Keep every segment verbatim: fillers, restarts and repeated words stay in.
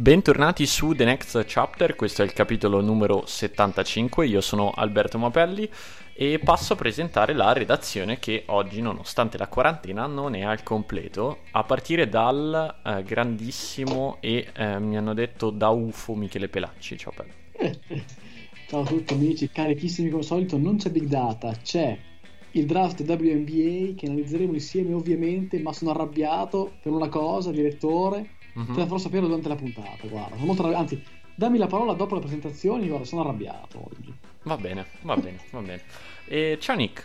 Bentornati su The Next Chapter, questo è il capitolo numero settantacinque, io sono Alberto Mapelli e passo a presentare la redazione che oggi, nonostante la quarantena, non è al completo, a partire dal eh, grandissimo e eh, mi hanno detto da U F O Michele Pelacci. Ciao Pelle. Ciao a tutti amici, carichissimi come al solito, non c'è Big Data, c'è il draft W N B A che analizzeremo insieme ovviamente, ma sono arrabbiato per una cosa, direttore. Mm-hmm. Te la farò sapere durante la puntata, guarda, sono molto arrabbiato, anzi, dammi la parola dopo le presentazioni, guarda, sono arrabbiato oggi. Va bene, va bene, va bene. E ciao Nick.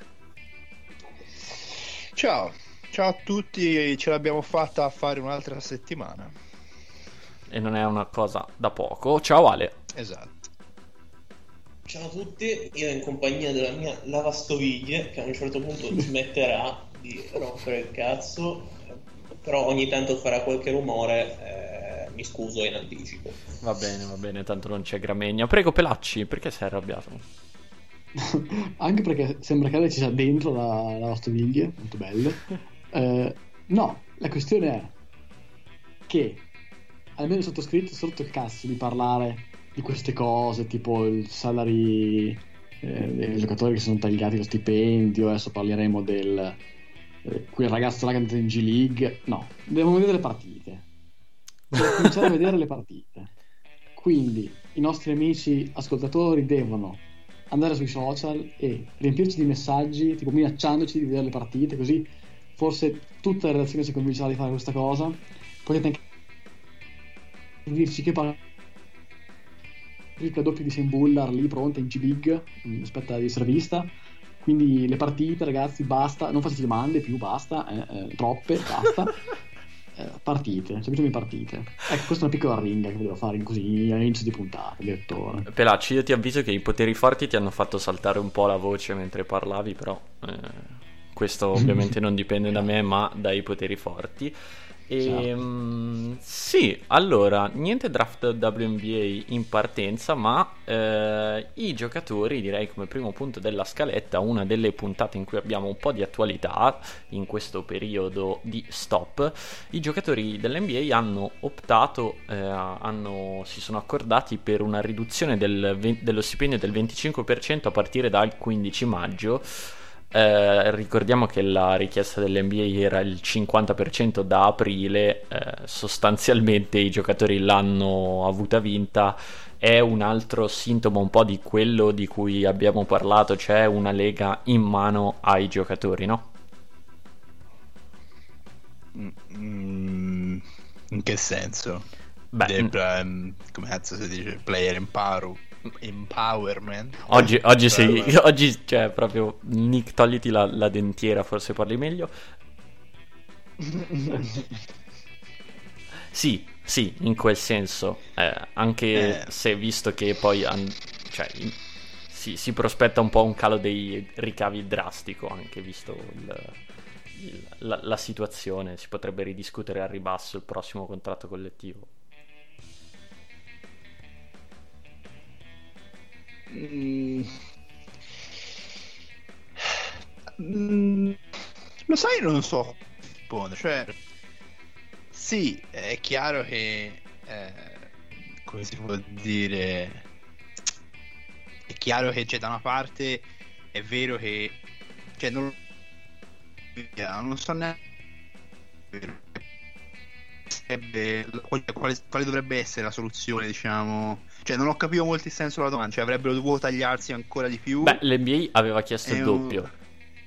Ciao, ciao a tutti, ce l'abbiamo fatta a fare un'altra settimana. E non è una cosa da poco. Ciao Ale. Esatto. Ciao a tutti, io in compagnia della mia lavastoviglie che a un certo punto smetterà di rompere il cazzo, però ogni tanto farà qualche rumore, eh, mi scuso in anticipo. Va bene, va bene, tanto non c'è Gramegna. Prego Pelacci, perché sei arrabbiato? Anche perché sembra che ci sia dentro la, la lavastoviglie, molto belle. Eh, no, la questione è che almeno il sottoscritto sotto il cazzo di parlare di queste cose, tipo il salary eh, dei giocatori che sono tagliati lo stipendio. Adesso parleremo del eh, quel ragazzo là che è andato in G League. No, dobbiamo vedere le partite, dobbiamo cominciare a vedere le partite. Quindi i nostri amici ascoltatori devono andare sui social e riempirci di messaggi tipo minacciandoci di vedere le partite, così forse tutta la redazione si convincerà di fare questa cosa. Potete anche dirci che parla il doppio di Sam Bullard lì pronta in G League, aspetta di essere vista. Quindi le partite, ragazzi, basta, non facciate domande più, basta, eh, eh, troppe, basta. eh, partite, semplicemente partite. Ecco, questa è una piccola ringa che volevo fare così all'inizio di puntata, direttore. Pelacci, io ti avviso che i poteri forti ti hanno fatto saltare un po' la voce mentre parlavi, però eh, questo ovviamente non dipende da me, ma dai poteri forti. E, um, sì, allora, niente draft W N B A in partenza, ma eh, i giocatori, direi come primo punto della scaletta, una delle puntate in cui abbiamo un po' di attualità in questo periodo di stop. I giocatori dell'N B A hanno optato, eh, hanno, si sono accordati per una riduzione del, dello stipendio del venticinque per cento a partire dal quindici maggio. Eh, ricordiamo che la richiesta dell'N B A era il cinquanta per cento da aprile, eh, sostanzialmente i giocatori l'hanno avuta vinta. È un altro sintomo un po' di quello di cui abbiamo parlato, cioè una lega in mano ai giocatori, no? Mm, in che senso? Beh, De, um, come cazzo si dice? Player empower, empowerment. Oggi, oggi sei, oggi cioè proprio Nick, togliti la, la dentiera, forse parli meglio. Sì, sì, in quel senso, eh, anche eh. se visto che poi an- cioè, in- si, si prospetta un po' un calo dei ricavi drastico, anche visto il, il, la, la situazione, si potrebbe ridiscutere al ribasso il prossimo contratto collettivo. Mm. Mm. Lo sai, non so rispondere. Cioè, sì, è chiaro che eh, come si può dire, è chiaro che c'è da una parte, è vero che cioè non, non so neanche quale, quale, quale dovrebbe essere la soluzione, diciamo. Cioè non ho capito molto il senso della domanda. Cioè avrebbero dovuto tagliarsi ancora di più. Beh, l'N B A aveva chiesto il doppio. Un...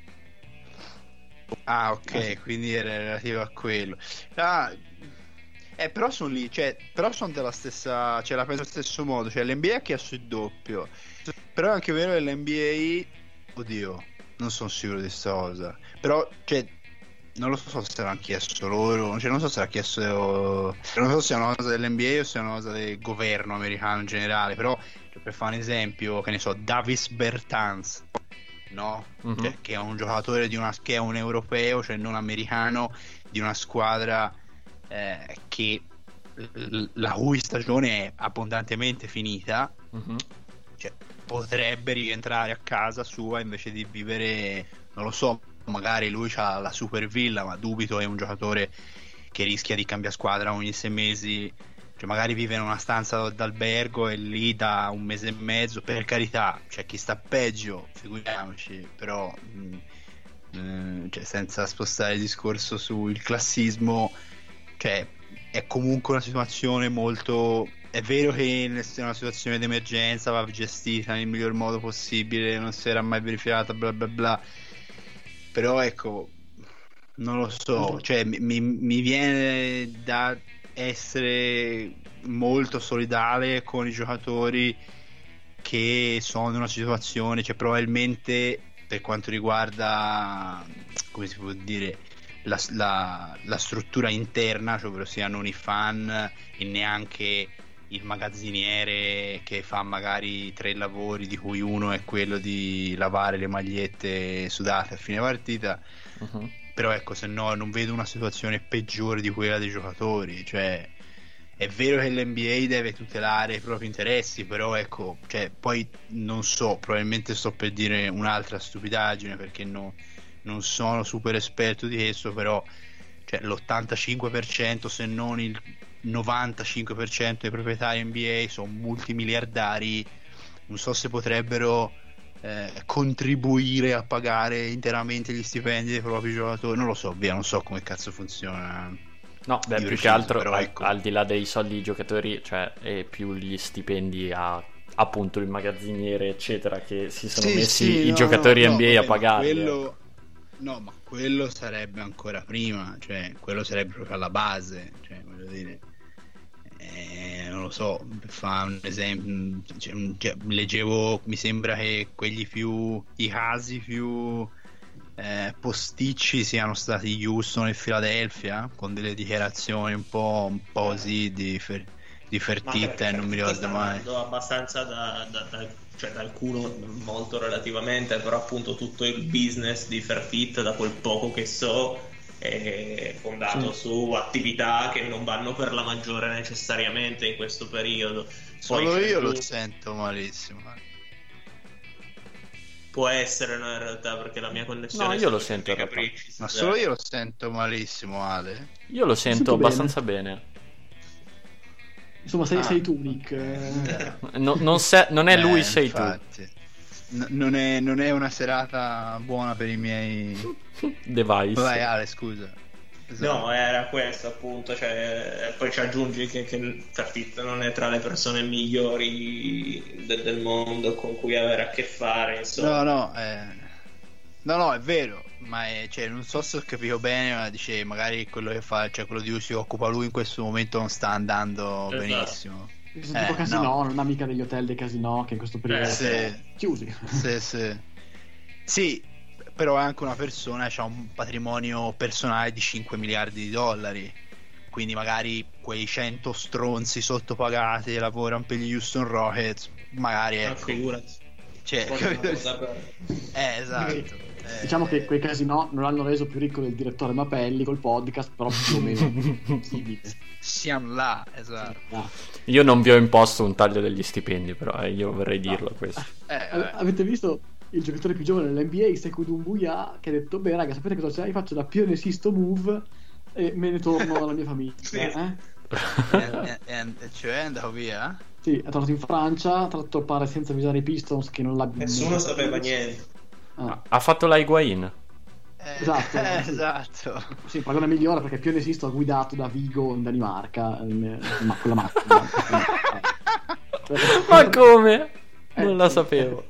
Ah, ok, ah, sì. Quindi era relativo a quello. Ah, eh, però sono lì, cioè, però sono della stessa, cioè la penso allo stesso modo. Cioè l'N B A ha chiesto il doppio. Però è anche vero che l'N B A, oddio, non sono sicuro di questa cosa. Però, cioè, non lo so se l'hanno chiesto loro, cioè non so se l'ha chiesto, non so se è una cosa dell'N B A o se è una cosa del governo americano in generale. Però, cioè, per fare un esempio, che ne so, Davis Bertans, no? Mm-hmm. Cioè, che è un giocatore di una, che è un europeo, cioè non americano, di una squadra eh, che l- la cui stagione è abbondantemente finita. Mm-hmm. Cioè, potrebbe rientrare a casa sua invece di vivere, non lo so, magari lui c'ha la super villa, ma dubito è un giocatore che rischia di cambiare squadra ogni sei mesi cioè magari vive in una stanza d'albergo e lì da un mese e mezzo, per carità, c'è chi sta peggio, figuriamoci, però mh, mh, cioè, senza spostare il discorso sul classismo, cioè è comunque una situazione molto, è vero che in una situazione di emergenza va gestita nel miglior modo possibile, non si era mai verificata, bla bla bla, però ecco, non lo so, cioè mi, mi viene da essere molto solidale con i giocatori che sono in una situazione, cioè probabilmente per quanto riguarda, come si può dire, la, la, la struttura interna, cioè ovvero sia non i fan e neanche il magazziniere che fa magari tre lavori di cui uno è quello di lavare le magliette sudate a fine partita. Uh-huh. Però ecco, se no non vedo una situazione peggiore di quella dei giocatori, cioè è vero che l'N B A deve tutelare i propri interessi, però ecco, cioè, poi non so, probabilmente sto per dire un'altra stupidaggine perché no, non sono super esperto di questo, però cioè, l'ottantacinque per cento se non il novantacinque per cento dei proprietari N B A sono multimiliardari, non so se potrebbero eh, contribuire a pagare interamente gli stipendi dei propri giocatori, non lo so, via, non so come cazzo funziona. No, beh, più che altro però, al, ecco. al di là dei soldi dei giocatori, cioè è più gli stipendi a appunto il magazziniere eccetera che si sono sì, messi sì, i no, giocatori no, N B A no, a pagare. Quello... No, ma quello sarebbe ancora prima, cioè quello sarebbe proprio alla base, cioè voglio dire, eh, non lo so, per fare un esempio, cioè, cioè, leggevo, mi sembra che quelli più, i casi più eh, posticci siano stati Houston e Philadelphia, con delle dichiarazioni un po', un po' così di, fer, di Fertitta e non mi ricordo mai. Abbastanza da, da, da, cioè dal culo molto relativamente, però appunto tutto il business di Fertitta, da quel poco che so, è fondato sì. su attività che non vanno per la maggiore necessariamente in questo periodo. Solo Poi io lo sento malissimo. Può essere, no, in realtà, perché la mia connessione no, io lo sento capricci, ma solo io lo sento malissimo, Ale. Io lo sento, sento abbastanza bene, bene. Insomma, sei, ah. sei tu, Nick. No, non, se, non è Beh, lui, sei infatti. tu. N- non, è, non è una serata buona per i miei device. Vai, Ale, scusa. Esatto. No, era questo appunto, cioè, poi ci aggiungi che, che Fertitta non è tra le persone migliori de- del mondo con cui avere a che fare, insomma. No, no, eh... no, no, è vero, ma è, cioè, non so se ho capito bene, ma dice magari quello che fa, cioè quello di cui si occupa lui in questo momento non sta andando esatto. benissimo. Sono eh, tipo Casino, no. non amica degli hotel dei Casino che in questo periodo eh, sono sì. chiusi. Sì, sì. Sì, però è anche una persona che ha un patrimonio personale di cinque miliardi di dollari, quindi magari quei cento stronzi sottopagati che lavorano per gli Houston Rockets, magari ecco. Figurati. Cioè, per... eh, esatto. Eh, diciamo che quei Casino non l'hanno reso più ricco del direttore Mapelli col podcast, però più o meno siamo là, esatto. Ah. Io non vi ho imposto un taglio degli stipendi, però eh, io vorrei dirlo no. questo. Eh, eh. Avete visto il giocatore più giovane dell'N B A, Sekou Doumbouya, che ha detto: beh raga, sapete cosa c'è? Io faccio da pionesisto move e me ne torno alla mia famiglia. Sì. eh? e, e, e, cioè è andato via? Sì, è tornato in Francia, tra l'altro pare senza avvisare i Pistons che non l'abbia. Nessuno sapeva niente. Ah. Ha fatto la Higuain. Eh, esatto, eh, esatto. Sì, il paragone migliore perché pionesisto ha guidato da Vigo in Danimarca, in, ma con la macchina. Ma come? Non eh, la sì. sapevo.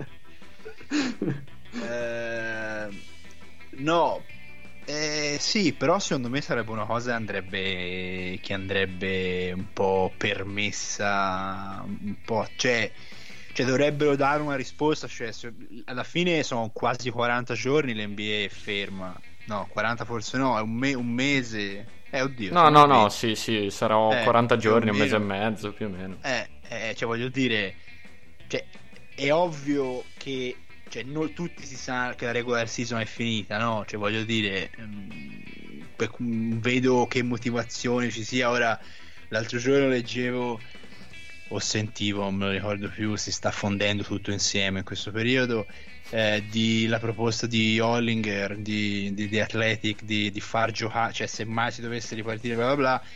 Eh, no, eh, sì, però secondo me sarebbe una cosa che andrebbe, che andrebbe un po' permessa, un po', cioè, cioè dovrebbero dare una risposta, cioè se, alla fine sono quasi quaranta giorni l'N B A è ferma, no, quaranta forse no, è un, me- un mese, eh oddio. No, no, no, sì, sì, saranno eh, quaranta giorni, un mese e mezzo più o meno. Eh, eh, cioè voglio dire, cioè, è ovvio che cioè, non tutti si sa che la regular season è finita, no? Cioè voglio dire, um, vedo che motivazione ci sia. Ora, l'altro giorno leggevo o sentivo, non me lo ricordo più, si sta fondendo tutto insieme in questo periodo, eh, di la proposta di Hollinger di, di, di Athletic di, di far giocare, cioè se mai si dovesse ripartire bla bla bla,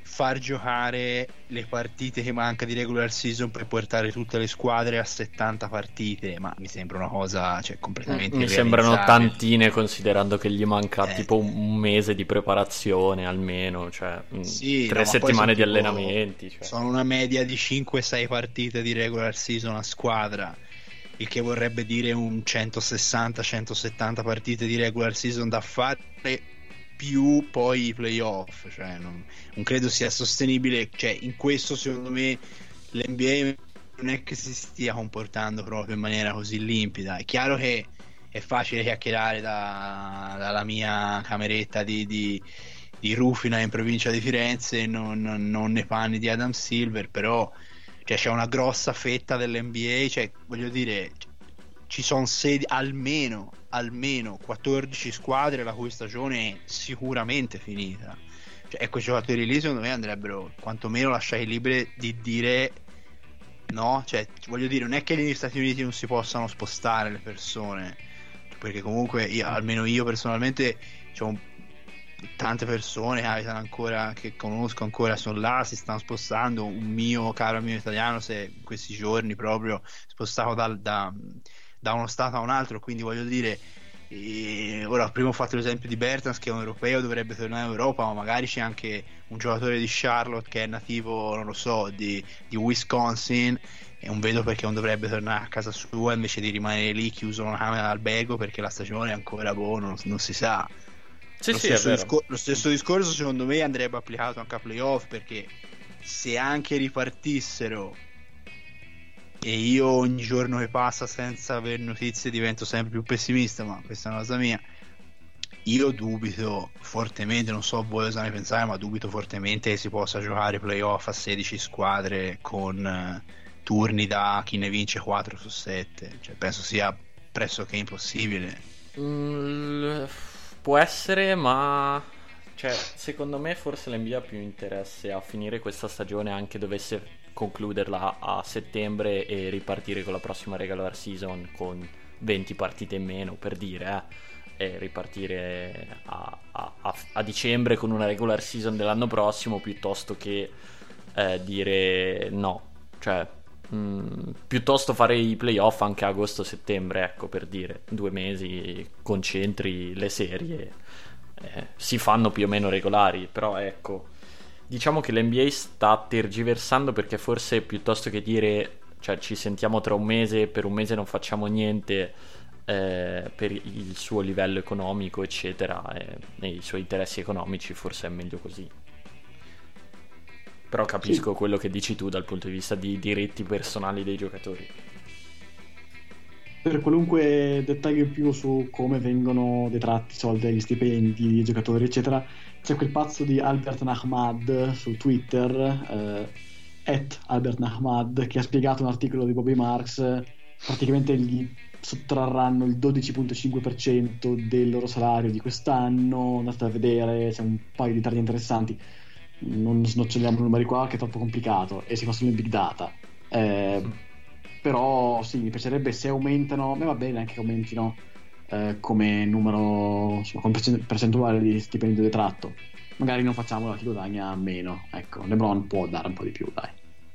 far giocare le partite che manca di regular season per portare tutte le squadre a settanta partite, ma mi sembra una cosa, cioè, completamente mi sembrano irrealizzabile. tantine, considerando che gli manca Eh. tipo un mese di preparazione almeno, cioè mh, Sì, tre no, ma poi settimane di sono tipo- allenamenti, cioè. sono una media di cinque sei partite di regular season a squadra, il che vorrebbe dire un centosessanta centosettanta partite di regular season da fare, più poi i playoff, cioè non, non credo sia sostenibile, cioè in questo secondo me l'N B A non è che si stia comportando proprio in maniera così limpida. È chiaro che è facile chiacchierare da- dalla mia cameretta di, di, di Rufina in provincia di Firenze, non, non, non nei panni di Adam Silver, però cioè, c'è una grossa fetta dell'N B A, cioè voglio dire, ci sono sedi, almeno almeno quattordici squadre la cui stagione è sicuramente finita, cioè, e quei giocatori lì secondo me andrebbero quantomeno lasciati liberi di dire no, cioè voglio dire, non è che negli Stati Uniti non si possano spostare le persone, perché comunque io, almeno io personalmente c'ho un- tante persone che abitano ancora, che conosco ancora, sono là, si stanno spostando. Un mio caro amico italiano si è in questi giorni proprio spostato dal- da, da uno stato a un altro, quindi voglio dire, eh, ora prima ho fatto l'esempio di Bertans che è un europeo, dovrebbe tornare in Europa, ma magari c'è anche un giocatore di Charlotte che è nativo, non lo so, di, di Wisconsin, e non vedo perché non dovrebbe tornare a casa sua invece di rimanere lì chiuso in una camera d'albergo, perché la stagione è ancora boh, non, non si sa. Sì, lo, sì, è stesso vero. discor- lo stesso discorso secondo me andrebbe applicato anche a playoff, perché se anche ripartissero, e io ogni giorno che passa senza avere notizie divento sempre più pessimista, ma questa è una cosa mia, io dubito fortemente, non so voi cosa ne pensate, ma dubito fortemente che si possa giocare playoff a sedici squadre con eh, turni da chi ne vince quattro su sette, cioè penso sia pressoché impossibile. Mm, può essere, ma cioè, secondo me forse l'N B A ha più interesse a finire questa stagione, anche dovesse concluderla a settembre e ripartire con la prossima regular season con venti partite in meno, per dire, eh, e ripartire a, a- a- a dicembre con una regular season dell'anno prossimo, piuttosto che eh, dire no, cioè mm, piuttosto fare i playoff anche a agosto-settembre, ecco, per dire, due mesi, concentri le serie, eh, si fanno più o meno regolari, però ecco, diciamo che l'N B A sta tergiversando, perché forse piuttosto che dire, cioè, ci sentiamo tra un mese, per un mese non facciamo niente, eh, per il suo livello economico eccetera, eh, e i suoi interessi economici, forse è meglio così. Però capisco Sì. quello che dici tu dal punto di vista di diritti personali dei giocatori. Per qualunque dettaglio in più su come vengono detratti i soldi agli stipendi dei giocatori, eccetera, c'è quel pazzo di Albert Nahmad su Twitter, eh, at Albert Nahmad, che ha spiegato un articolo di Bobby Marks. Praticamente gli sottrarranno il dodici virgola cinque per cento del loro salario di quest'anno. Andate a vedere, c'è un paio di dettagli interessanti. Non snoccioliamo i numeri qua, che è troppo complicato, e si fa solo in big data. Eh, però sì, mi piacerebbe se aumentano, a me va bene anche che aumentino eh, come numero, insomma, come percent- percentuale di stipendio detratto. Magari non facciamo la chi guadagna meno, ecco, LeBron può dare un po' di più, dai.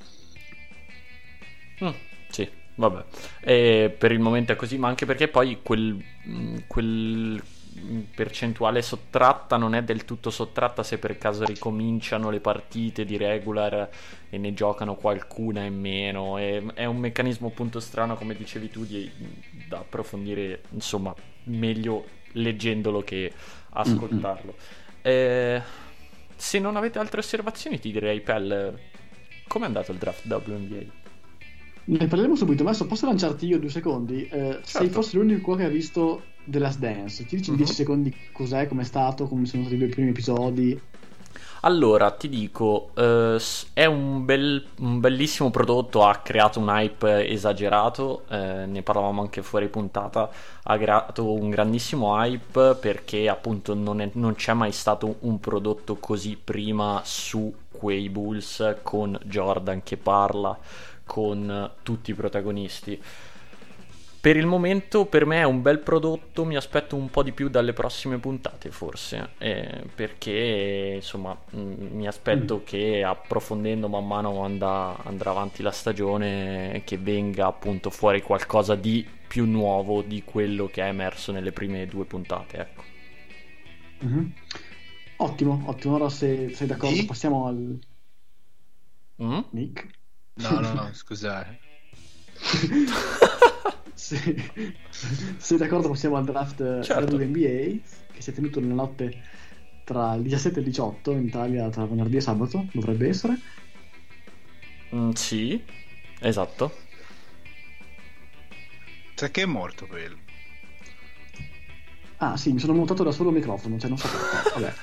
Mm, sì, vabbè. E per il momento è così, ma anche perché poi quel, mh, quel mh, percentuale sottratta non è del tutto sottratta se per caso ricominciano le partite di regular e ne giocano qualcuna in meno. È, è un meccanismo appunto strano, come dicevi tu, di, da approfondire, insomma, meglio leggendolo che ascoltarlo. Eh, se non avete altre osservazioni, ti direi, Pel, com'è andato il draft W N B A? Ne parleremo subito, ma adesso posso lanciarti io due secondi? Eh, Sei forse l'unico qua che ha visto The Last Dance. Ti dici in Mhm. dieci secondi cos'è, com'è stato, come sono stati i due primi episodi? Allora, ti dico, eh, s- è un, bel- un bellissimo prodotto, ha creato un hype esagerato, eh, ne parlavamo anche fuori puntata, ha creato un grandissimo hype perché appunto non, è- non c'è mai stato un prodotto così prima su quei Bulls, con Jordan che parla, con tutti i protagonisti. per il momento per me è un bel prodotto, mi aspetto un po' di più dalle prossime puntate forse, eh, perché insomma mh, mi aspetto mm. che approfondendo man mano andrà, andrà avanti la stagione, che venga appunto fuori qualcosa di più nuovo di quello che è emerso nelle prime due puntate, ecco. Mm-hmm. Ottimo, ottimo, ora se sei d'accordo sì? passiamo al... Mm? Nick? No, no, no, scusate. Se sei d'accordo passiamo al draft certo. dell'N B A che si è tenuto nella notte tra il diciassette e il diciotto in Italia, tra venerdì e sabato dovrebbe essere. Mm, sì, esatto. Sai che è morto quello? Ah sì, mi sono montato da solo il microfono, cioè non so perché. Vabbè.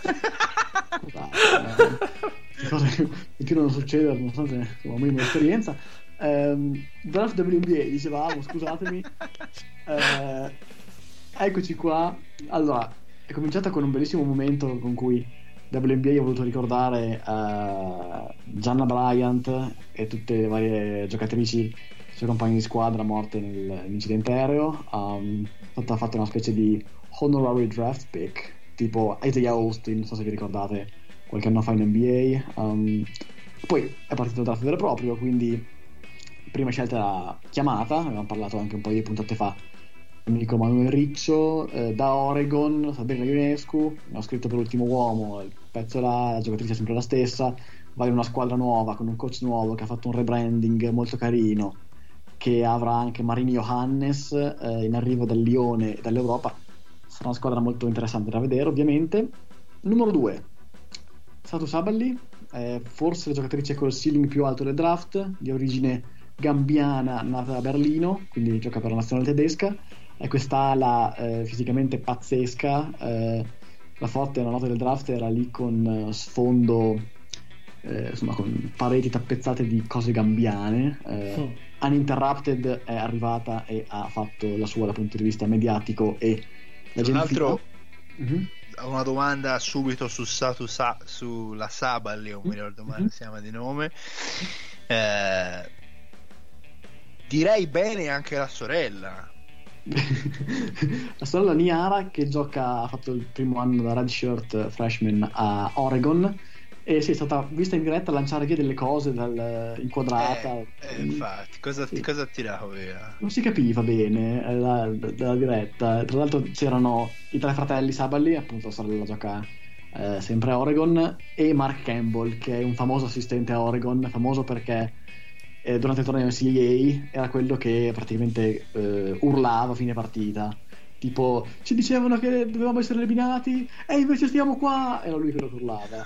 Scusate, cose che continuano a succedere nonostante insomma, una minima esperienza. Um, draft W N B A dicevamo, scusatemi. Uh, eccoci qua. Allora, è cominciata con un bellissimo momento con cui W N B A ha voluto ricordare uh, Gianna Bryant e tutte le varie giocatrici, sue compagne di squadra morte nell'incidente aereo. Um, ha fatto una specie di honorary draft pick tipo Isaiah Austin, non so se vi ricordate, qualche anno fa in N B A. Um, poi è partito il draft vero e proprio, quindi prima scelta era chiamata, avevamo parlato anche un po' di puntate fa, amico Manuel Riccio, eh, da Oregon, Sabrina Ionescu, ho scritto per Ultimo Uomo, il pezzo là, la giocatrice è sempre la stessa, va in una squadra nuova, con un coach nuovo che ha fatto un rebranding molto carino, che avrà anche Marini Johannes eh, in arrivo dal Lione e dall'Europa. Sarà una squadra molto interessante da vedere, ovviamente. Numero due, Satu Saballi, eh, forse la giocatrice col ceiling più alto del draft, di origine gambiana, nata a Berlino, quindi gioca per la nazionale tedesca. È quest'ala eh, fisicamente pazzesca, eh, la forte nella nota del draft era lì con eh, sfondo, eh, insomma con pareti tappezzate di cose gambiane. eh, mm. Uninterrupted è arrivata e ha fatto la sua dal punto di vista mediatico e la un altro mm-hmm. una domanda subito su Satu Sa- sulla Saballi, non mi ricordo mai, mm-hmm. si chiama di nome. eh, direi bene anche la sorella. La sorella Niara, che gioca, ha fatto il primo anno da redshirt freshman a Oregon e sì, è stata vista in diretta lanciare via delle cose dal, inquadrata. Eh, eh, infatti, cosa, sì. cosa ha tirato via? Non si capiva bene dalla la diretta. Tra l'altro c'erano i tre fratelli Saballi, appunto la sorella gioca eh, sempre a Oregon, e Mark Campbell, che è un famoso assistente a Oregon, famoso perché eh, durante il torneo N C A A era quello che praticamente eh, urlava a fine partita, tipo ci dicevano che dovevamo essere eliminati e invece stiamo qua, era lui che lo urlava.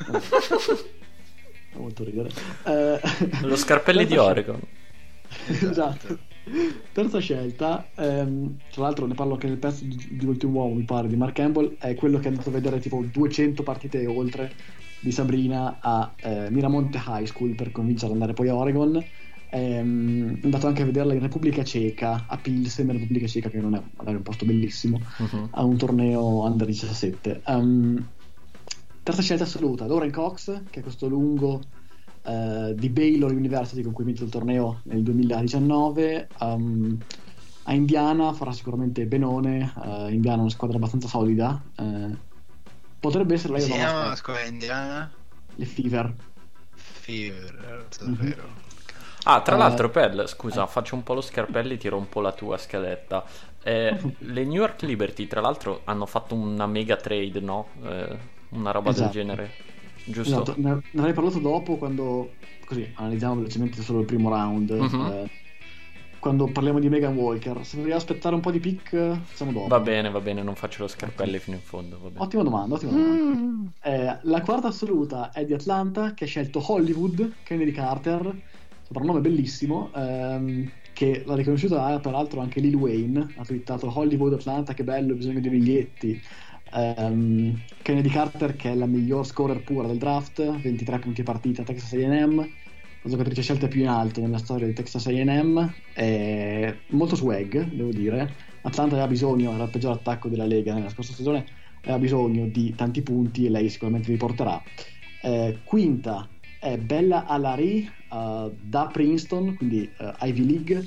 Fa molto ridere. eh, lo Scarpelli di Oregon. Esatto. Terza scelta, ehm, tra l'altro ne parlo anche nel pezzo di, di Ultimo Uomo, mi pare, di Mark Campbell, è quello che è andato a vedere tipo duecento partite e oltre di Sabrina a eh, Miramonte High School per convincerla ad andare poi a Oregon. È andato anche a vederla in Repubblica Ceca, a Pilsen, in Repubblica Ceca, che non è magari un posto bellissimo, uh-huh. a un torneo under diciassette. Um, terza scelta assoluta, Lauren Cox, che è questo lungo uh, di Baylor University con cui ha vinto il torneo nel duemiladiciannove. Um, a Indiana farà sicuramente benone. uh, Indiana è una squadra abbastanza solida. Uh, potrebbe essere lei si una chiama la squadra indiana? Le Fever. Fever, mm-hmm. davvero. Ah, tra l'altro, Pel, scusa, faccio un po' lo Scarpelli, ti rompo la tua scaletta. Eh, le New York Liberty, tra l'altro, hanno fatto una mega trade, no? Eh, una roba esatto. del genere, giusto? Esatto, ne avrei parlato dopo, quando così analizziamo velocemente solo il primo round. Uh-huh. Eh, quando parliamo di Megan Walker, se vogliamo aspettare un po' di pick, facciamo dopo. Va bene, va bene, non faccio lo Scarpelli fino in fondo. Va bene. Ottima domanda, ottima domanda. Mm. Eh, la quarta assoluta è di Atlanta, che ha scelto Hollywood, Kennedy Carter. Soprannome bellissimo, ehm, che l'ha riconosciuta peraltro anche Lil Wayne, ha twittato Hollywood Atlanta, che bello, bisogno di biglietti. ehm, Kennedy Carter, che è la miglior scorer pura del draft, ventitré punti a partita, Texas A and M, la giocatrice scelta più in alto nella storia di Texas A and M, è molto swag, devo dire. Atlanta aveva bisogno, era il peggior attacco della Lega nella scorsa stagione, aveva bisogno di tanti punti e lei sicuramente li porterà. Eh, quinta è Bella Alari, uh, da Princeton, quindi uh, Ivy League,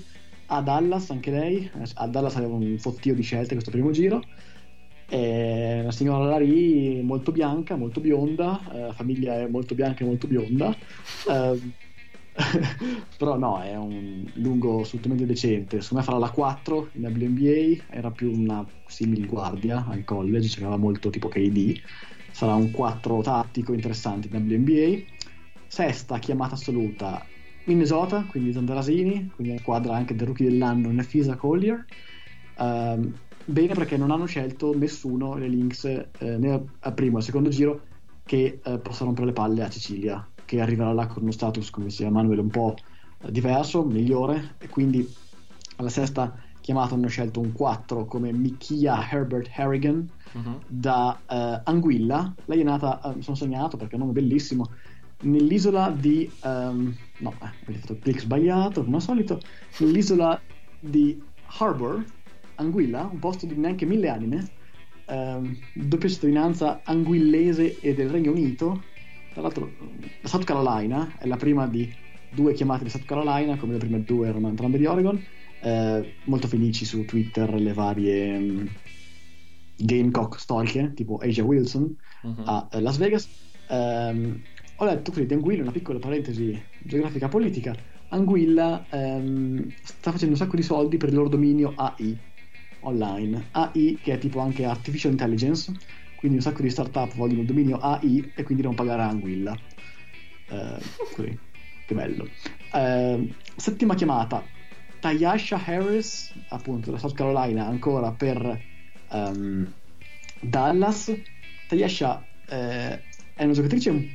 a Dallas, anche lei. A Dallas aveva un fottio di scelte questo primo giro. È una signora Larry molto bianca, molto bionda, la eh, famiglia è molto bianca e molto bionda. Eh, però no, è un lungo assolutamente decente. Secondo me farà la quattro in W N B A, era più una simil guardia al college, giocava molto tipo K D. Sarà un quattro tattico interessante in W N B A. Sesta chiamata assoluta Minnesota, quindi Zandarasini, quindi è quadra anche del rookie dell'anno Nefisa Collier. Um, bene, perché non hanno scelto nessuno le Lynx eh, né al primo o al secondo giro che eh, possa rompere le palle a Cecilia, che arriverà là con uno status, come diceva Manuel, un po' eh, diverso, migliore, e quindi alla sesta chiamata hanno scelto un quattro come Mikia Herbert Harrigan uh-huh. da eh, Anguilla. Lei è nata, eh, mi sono segnato perché è un nome bellissimo, nell'isola di um, no, eh, ho fatto il click sbagliato come al solito, nell'isola di Harbour, Anguilla, un posto di neanche mille anime, um, doppia cittadinanza anguillese e del Regno Unito. Tra l'altro la South Carolina è la prima di due chiamate di South Carolina, come le prime due erano entrambe di Oregon. Eh, molto felici su Twitter le varie um, Gamecock storiche tipo Asia Wilson uh-huh. a uh, Las Vegas. um, Ho letto qui di Anguilla, una piccola parentesi geografica politica. Anguilla ehm, sta facendo un sacco di soldi per il loro dominio A I online. A I che è tipo anche Artificial Intelligence, quindi un sacco di startup vogliono il dominio A I e quindi devono pagare a Anguilla. Eh, così, che bello. Eh, settima chiamata, Tyasha Harris, appunto da South Carolina, ancora per um, Dallas. Tyasha eh, è una giocatrice un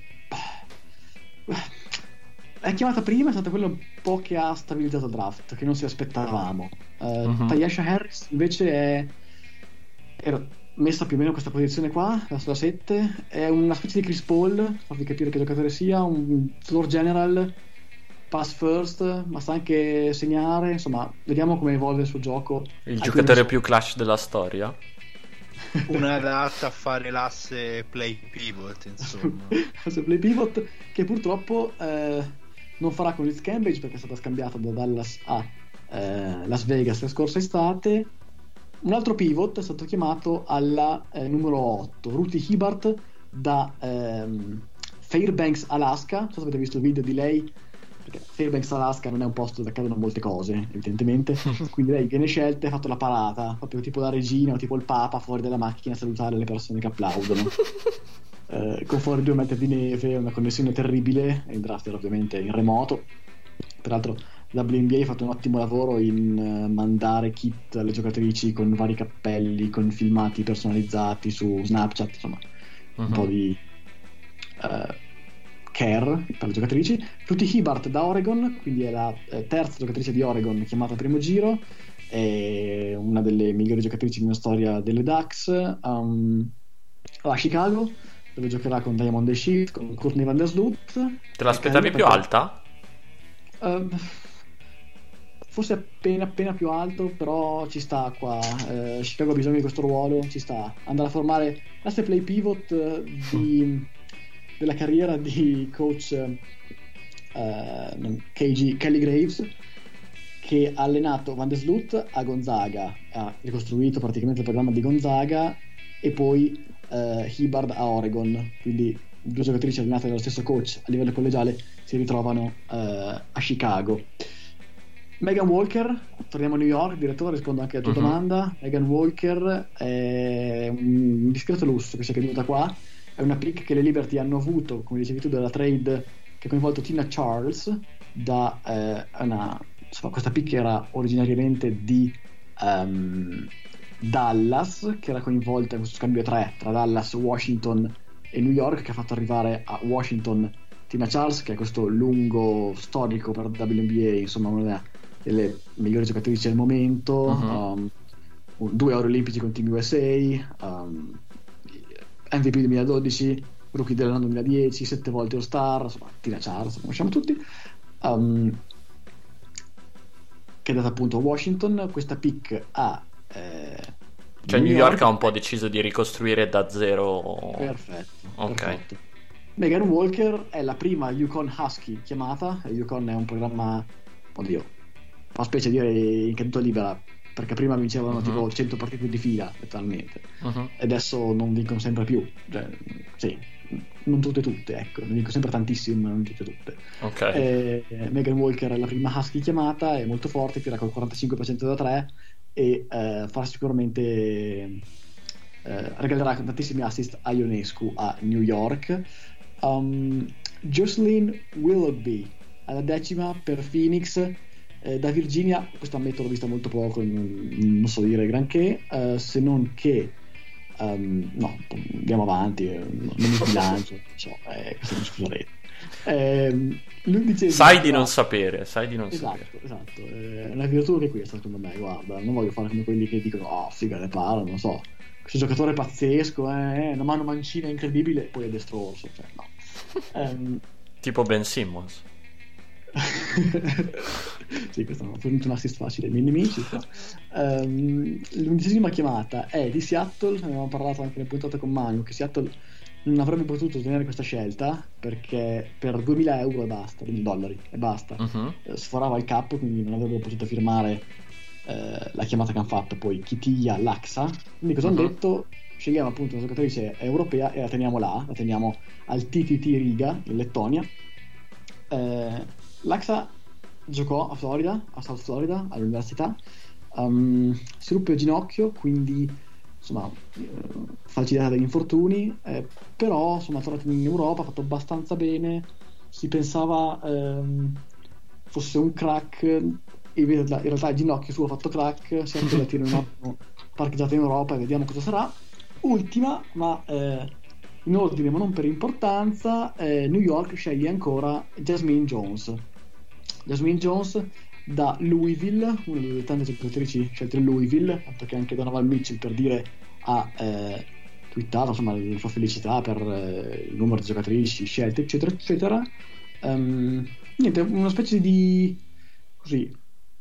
è chiamata prima, è stata quella un po' che ha stabilizzato il draft, che non si aspettavamo. uh, uh-huh. Tyasha Harris invece è era messa più o meno in questa posizione qua, verso la sette. È una specie di Chris Paul, farvi capire che giocatore sia, un floor general, pass first, ma sa anche segnare. Insomma, vediamo come evolve il suo gioco. Il Alcuni giocatore so... più clutch della storia. Una adatta a fare l'asse play pivot, insomma. L'asse play pivot che purtroppo eh, non farà con Liz Cambridge, perché è stata scambiata da Dallas a eh, Las Vegas la scorsa estate. Un altro pivot è stato chiamato alla eh, numero otto, Ruthie Hibbert da ehm, Fairbanks, Alaska. Non so se avete visto il video di lei, perché Fairbanks, Alaska non è un posto dove accadono molte cose, evidentemente. Quindi lei viene scelta e ha fatto la parata, proprio tipo la regina o tipo il papa fuori dalla macchina a salutare le persone che applaudono. eh, con fuori due metri di neve, una connessione terribile. Il draft era ovviamente in remoto. Peraltro la W N B A ha fatto un ottimo lavoro in uh, mandare kit alle giocatrici con vari cappelli, con filmati personalizzati su Snapchat, insomma uh-huh. un po' di uh, care per le giocatrici. Ruthie Hibbert da Oregon, quindi è la eh, terza giocatrice di Oregon chiamata al primo giro, è una delle migliori giocatrici nella storia delle Ducks. Um, a Chicago, dove giocherà con Diamond the Shield, con Courtney Van Der Sloot. Te l'aspettavi più perché... alta? Uh, forse appena appena più alto, però ci sta qua. uh, Chicago ha bisogno di questo ruolo, ci sta. Andare a formare l'asse play pivot uh, di, della carriera di coach uh, K G, Kelly Graves, che ha allenato Van der Sloot a Gonzaga, ha ricostruito praticamente il programma di Gonzaga, e poi uh, Hibbert a Oregon, quindi due giocatrici allenate dallo stesso coach a livello collegiale si ritrovano uh, a Chicago. Megan Walker, torniamo a New York, direttore, rispondo anche alla tua uh-huh. domanda. Megan Walker è un discreto lusso che si è caduta qua, è una pick che le Liberty hanno avuto, come dicevi tu, dalla trade che ha coinvolto Tina Charles da eh, una, insomma, questa pick era originariamente di um, Dallas, che era coinvolta in questo scambio tre tra Dallas, Washington e New York, che ha fatto arrivare a Washington Tina Charles, che è questo lungo storico per W N B A, insomma una delle migliori giocatrici al momento. uh-huh. um, due ori olimpici con Team U S A, um, M V P duemiladodici, rookie dell'anno duemiladieci, sette volte All Star, insomma Tina Charles, conosciamo tutti, um, che è data appunto a Washington. Questa pick ha eh, cioè New York, York ha un po' deciso di ricostruire da zero. Perfetto, ok. Perfetto. Megan Walker è la prima UConn Husky chiamata. UConn è un programma, oddio, fa specie dire in caduta libera, perché prima vincevano uh-huh. tipo cento partite di fila letteralmente, uh-huh. e adesso non vincono sempre più, cioè, sì, non tutte tutte, ecco, ne vincono sempre tantissime, ma non tutte tutte. Okay. E, Megan Walker è la prima husky chiamata, è molto forte, tira col quarantacinque per cento da tre e eh, farà sicuramente eh, regalerà tantissimi assist a Ionescu a New York. um, Jocelyn Willoughby alla decima per Phoenix. Eh, da Virginia, questo ammetto l'ho vista molto poco, non, non so dire granché, eh, se non che um, no, andiamo avanti, eh, non mi sbilancio, non so, eh, questo mi scuserete. Eh, l'undicesima sai di chiamata... non sapere, sai di non esatto, sapere. Esatto, eh, è una virtù che questa secondo me, guarda, non voglio fare come quelli che dicono oh figa le palla, non so, questo giocatore è pazzesco, eh, una mano mancina incredibile, poi è destrorso, cioè no. Um, tipo Ben Simmons. Sì, questo è un assist facile ai miei nemici. Um, l'undicesima chiamata è di Seattle, ne avevamo parlato anche nel puntato con Manu, che Seattle non avrebbe potuto ottenere questa scelta perché per duemila euro e basta, quindi dollari e basta, uh-huh. eh, sforava il cap, quindi non avrebbero potuto firmare eh, la chiamata che hanno fatto poi Kitija Laksa. Quindi cosa uh-huh. hanno detto? Scegliamo appunto una giocatrice europea e la teniamo là, la teniamo al T T T Riga in Lettonia. eh, Laksa giocò a Florida, a South Florida, all'università, um, si ruppe il ginocchio, quindi insomma eh, facilità degli infortuni, eh, però insomma è tornato in Europa, ha fatto abbastanza bene, si pensava ehm, fosse un crack, in realtà, in realtà il ginocchio suo ha fatto crack, si è anche da tiro un attimo parcheggiato in Europa e vediamo cosa sarà. Ultima, ma eh, in ordine ma non per importanza, eh, New York sceglie ancora Jasmine Jones. Jasmine Jones da Louisville, una delle tante giocatrici scelte a Louisville, tanto che anche Donovan Mitchell per dire ha eh, twittato insomma la sua felicità per eh, il numero di giocatrici scelte eccetera eccetera. Um, niente, una specie di così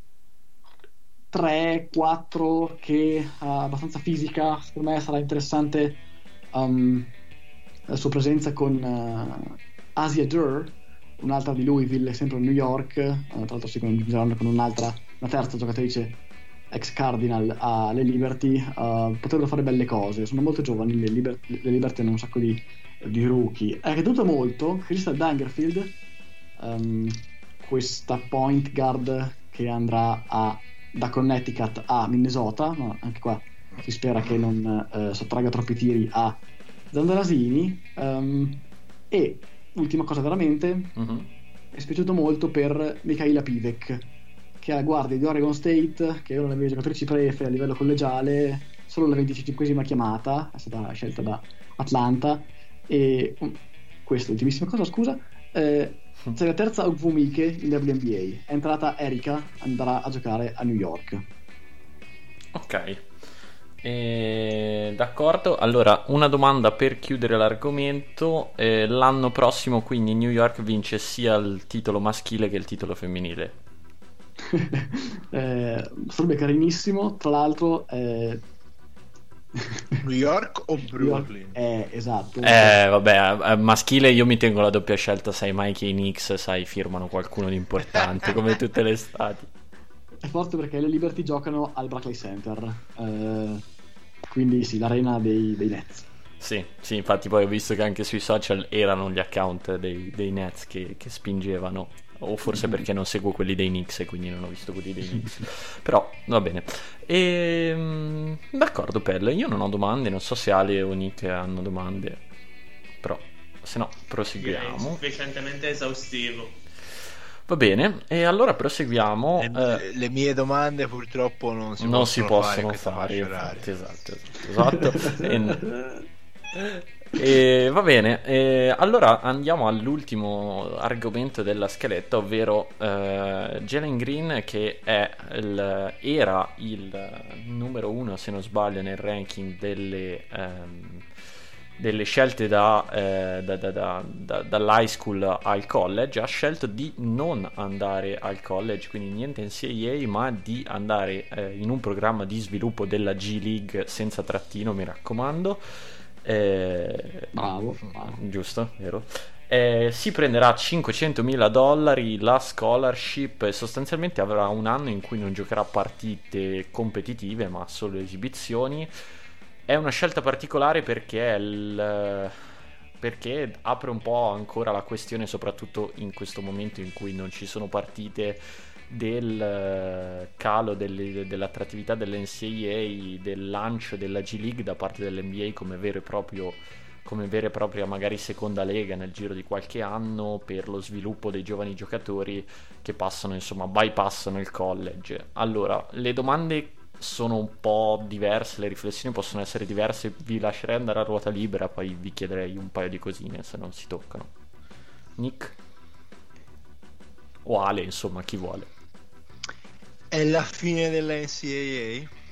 tre quattro che ha abbastanza fisica, secondo me sarà interessante um, la sua presenza con uh, Asia Durr, un'altra di Louisville, sempre a New York, uh, tra l'altro si congiungeranno con un'altra, una terza giocatrice ex Cardinal alle Liberty, uh, potrebbero fare belle cose, sono molto giovani le, Liber- le Liberty hanno un sacco di, di rookie. È caduta molto Crystal Dangerfield, um, questa point guard che andrà a, da Connecticut a Minnesota, ma anche qua si spera che non uh, sottragga troppi tiri a Zandarasini. Um, e ultima cosa veramente, uh-huh. è spiaciuto molto per Michaela Pivek, che è la guardia di Oregon State, che è una delle mie giocatrici prefe a livello collegiale, solo la venticinquesima chiamata, è stata scelta da Atlanta. E um, questa ultimissima cosa, scusa, eh, c'è la terza Ogwumike in W N B A, è entrata Erika, andrà a giocare a New York. Ok. Eh, d'accordo, allora una domanda per chiudere l'argomento. Eh, l'anno prossimo quindi New York vince sia il titolo maschile che il titolo femminile? eh, sarebbe carinissimo, tra l'altro eh... New York o Brooklyn? Eh, esatto. Eh, vabbè, maschile io mi tengo la doppia scelta, sai mai che i Knicks, sai, firmano qualcuno di importante come tutte le estati. È forte perché le Liberty giocano al Barclays Center, eh, quindi sì, l'arena dei, dei Nets. Sì, sì, infatti poi ho visto che anche sui social erano gli account dei, dei Nets che, che spingevano, o forse mm-hmm. perché non seguo quelli dei Knicks e quindi non ho visto quelli dei Knicks. Però va bene. E, d'accordo, Pelle, io non ho domande, non so se Ale o Nick hanno domande, però se no proseguiamo. È sufficientemente esaustivo. Va bene, e allora proseguiamo. Le, eh, le mie domande purtroppo non si non possono, si possono fare, fare, infatti, esatto, esatto, esatto. e, e va bene, e allora andiamo all'ultimo argomento della scaletta, ovvero uh, Jalen Green, che è il, era il numero uno se non sbaglio nel ranking delle... Um, delle scelte da, eh, da, da, da, da, dall'high school al college. Ha scelto di non andare al college, quindi niente N C A A, ma di andare eh, in un programma di sviluppo della G League senza trattino, mi raccomando. Eh, bravo, bravo. Giusto, vero? Eh, si prenderà cinquecentomila dollari la scholarship e sostanzialmente avrà un anno in cui non giocherà partite competitive ma solo esibizioni. È una scelta particolare perché, il, perché apre un po' ancora la questione, soprattutto in questo momento in cui non ci sono partite, del calo delle, dell'attrattività dell'N C A A, del lancio della G League da parte dell'N B A come vero e proprio come vera e propria magari seconda lega nel giro di qualche anno per lo sviluppo dei giovani giocatori che passano, insomma, bypassano il college. Allora, le domande sono un po' diverse, le riflessioni possono essere diverse, vi lascerei andare a ruota libera, poi vi chiederei un paio di cosine se non si toccano. Nick? O Ale, insomma, chi vuole. È la fine della N C A A?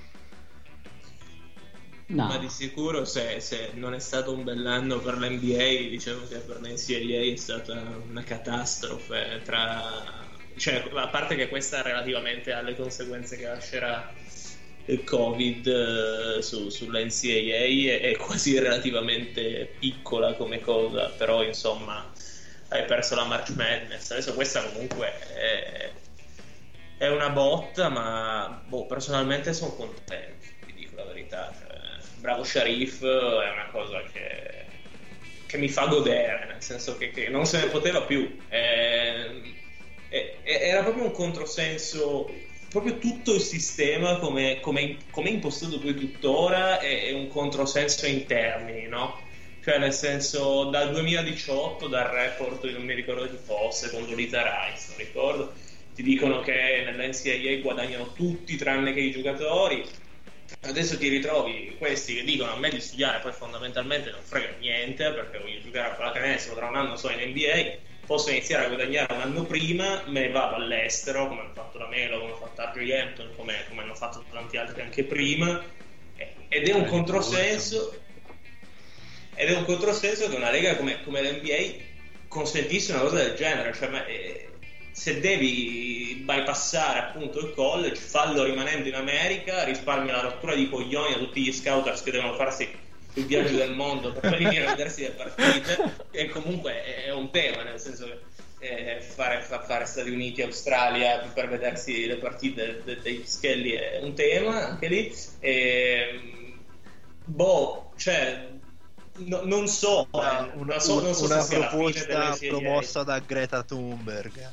No. Ma di sicuro se, se non è stato un bell'anno per l'N B A, diciamo che per l'N C A A è stata una catastrofe, tra... cioè, a parte che questa relativamente alle conseguenze che lascerà il Covid eh, su, sull'N C A A è, è quasi relativamente piccola come cosa, però insomma hai perso la March Madness. Adesso questa comunque è, è una botta, ma boh, personalmente sono contento, vi dico la verità. Cioè, bravo Sharif, è una cosa che, che mi fa godere, nel senso che, che non se ne poteva più. È, è, era proprio un controsenso, proprio tutto il sistema come, come, come è impostato poi tuttora è, è un controsenso in termini, no? Cioè nel senso, dal duemiladiciotto, dal report, non mi ricordo chi fosse, con Lolita Rice, non ricordo, ti dicono che nell'N C A A guadagnano tutti tranne che i giocatori. Adesso ti ritrovi questi che dicono a me di studiare, poi fondamentalmente non frega niente perché voglio giocare a pallacanestro, tra un anno sono in N B A, posso iniziare a guadagnare un anno prima, me ne vado all'estero come hanno fatto la Melo, come ha fatto Argy Hampton, come, come hanno fatto tanti altri anche prima, ed è un controsenso ed è un controsenso che una lega come, come l'N B A consentisse una cosa del genere. Cioè, ma, eh, se devi bypassare appunto il college, fallo rimanendo in America, risparmi la rottura di coglioni a tutti gli scouters che devono farsi il viaggio del mondo per venire a vedersi le partite, e comunque è un tema, nel senso che eh, fare, fare Stati Uniti, Australia per vedersi le partite de, de, dei Pischelli è un tema anche lì. E, boh, cioè no, non so, una, eh, una, non so, non so una se sia la fine proposta delle promossa da Greta Thunberg.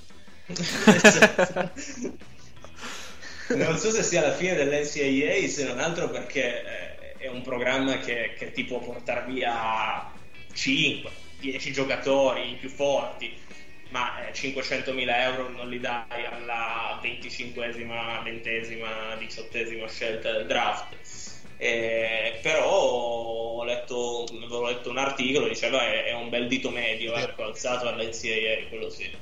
Non so se sia la fine dell'N C A A, se non altro perché eh, è un programma che, che ti può portare via cinque dieci giocatori i più forti, ma eh, cinquecentomila euro non li dai alla venticinquesima, ventesima, diciottesima scelta del draft. Eh, però ho letto, avevo letto un articolo, diceva è, è un bel dito medio, ecco, alzato all'N C A A, quello sì.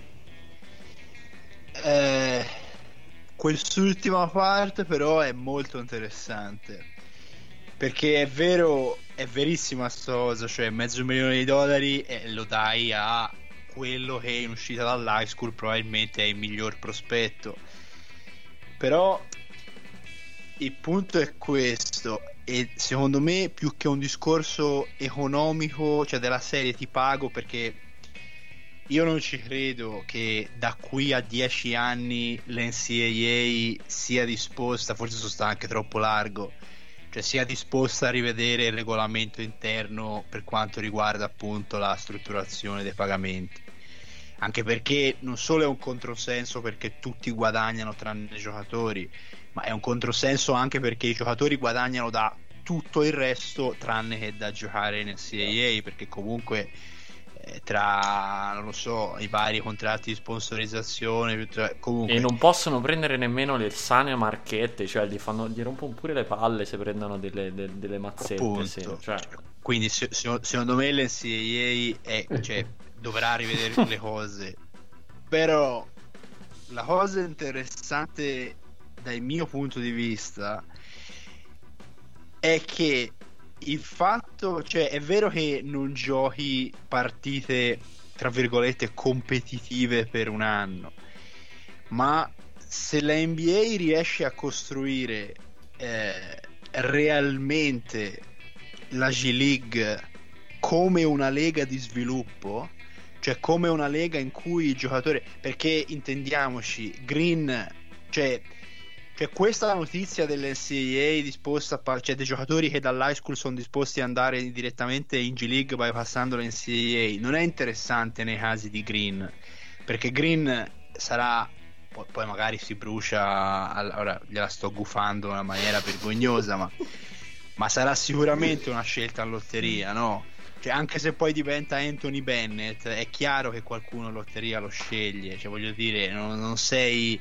Eh, quest'ultima parte però è molto interessante, perché è vero, è verissima sta cosa, cioè mezzo milione di dollari e lo dai a quello che in uscita dall'high school probabilmente è il miglior prospetto. Però il punto è questo, e secondo me più che un discorso economico, cioè della serie ti pago, perché io non ci credo che da qui a dieci anni l'N C A A sia disposta, forse sono stato anche troppo largo, cioè sia disposta a rivedere il regolamento interno per quanto riguarda appunto la strutturazione dei pagamenti, anche perché non solo è un controsenso perché tutti guadagnano tranne i giocatori, ma è un controsenso anche perché i giocatori guadagnano da tutto il resto tranne che da giocare in N C A A, perché comunque tra, non lo so, i vari contratti di sponsorizzazione, cioè, comunque... E non possono prendere nemmeno le sane marchette, cioè gli fanno, gli rompono pure le palle se prendono delle, delle, delle mazzette, sì, cioè. Quindi se, se, secondo me l'N C A A è, cioè, dovrà rivedere le cose, però la cosa interessante dal mio punto di vista è che il fatto, cioè è vero che non giochi partite tra virgolette competitive per un anno, ma se la N B A riesce a costruire eh, realmente la G League come una lega di sviluppo, cioè come una lega in cui il giocatore, perché intendiamoci, Green, cioè, cioè questa è la notizia dell'N C A A disposta a par- cioè dei giocatori che dall'high school sono disposti ad andare direttamente in G League bypassando l'N C A A, non è interessante nei casi di Green, perché Green sarà, poi, poi magari si brucia, allora gliela sto gufando in una maniera vergognosa, ma, ma sarà sicuramente una scelta a lotteria, no? Cioè, anche se poi diventa Anthony Bennett, è chiaro che qualcuno in lotteria lo sceglie, cioè voglio dire, non, non sei...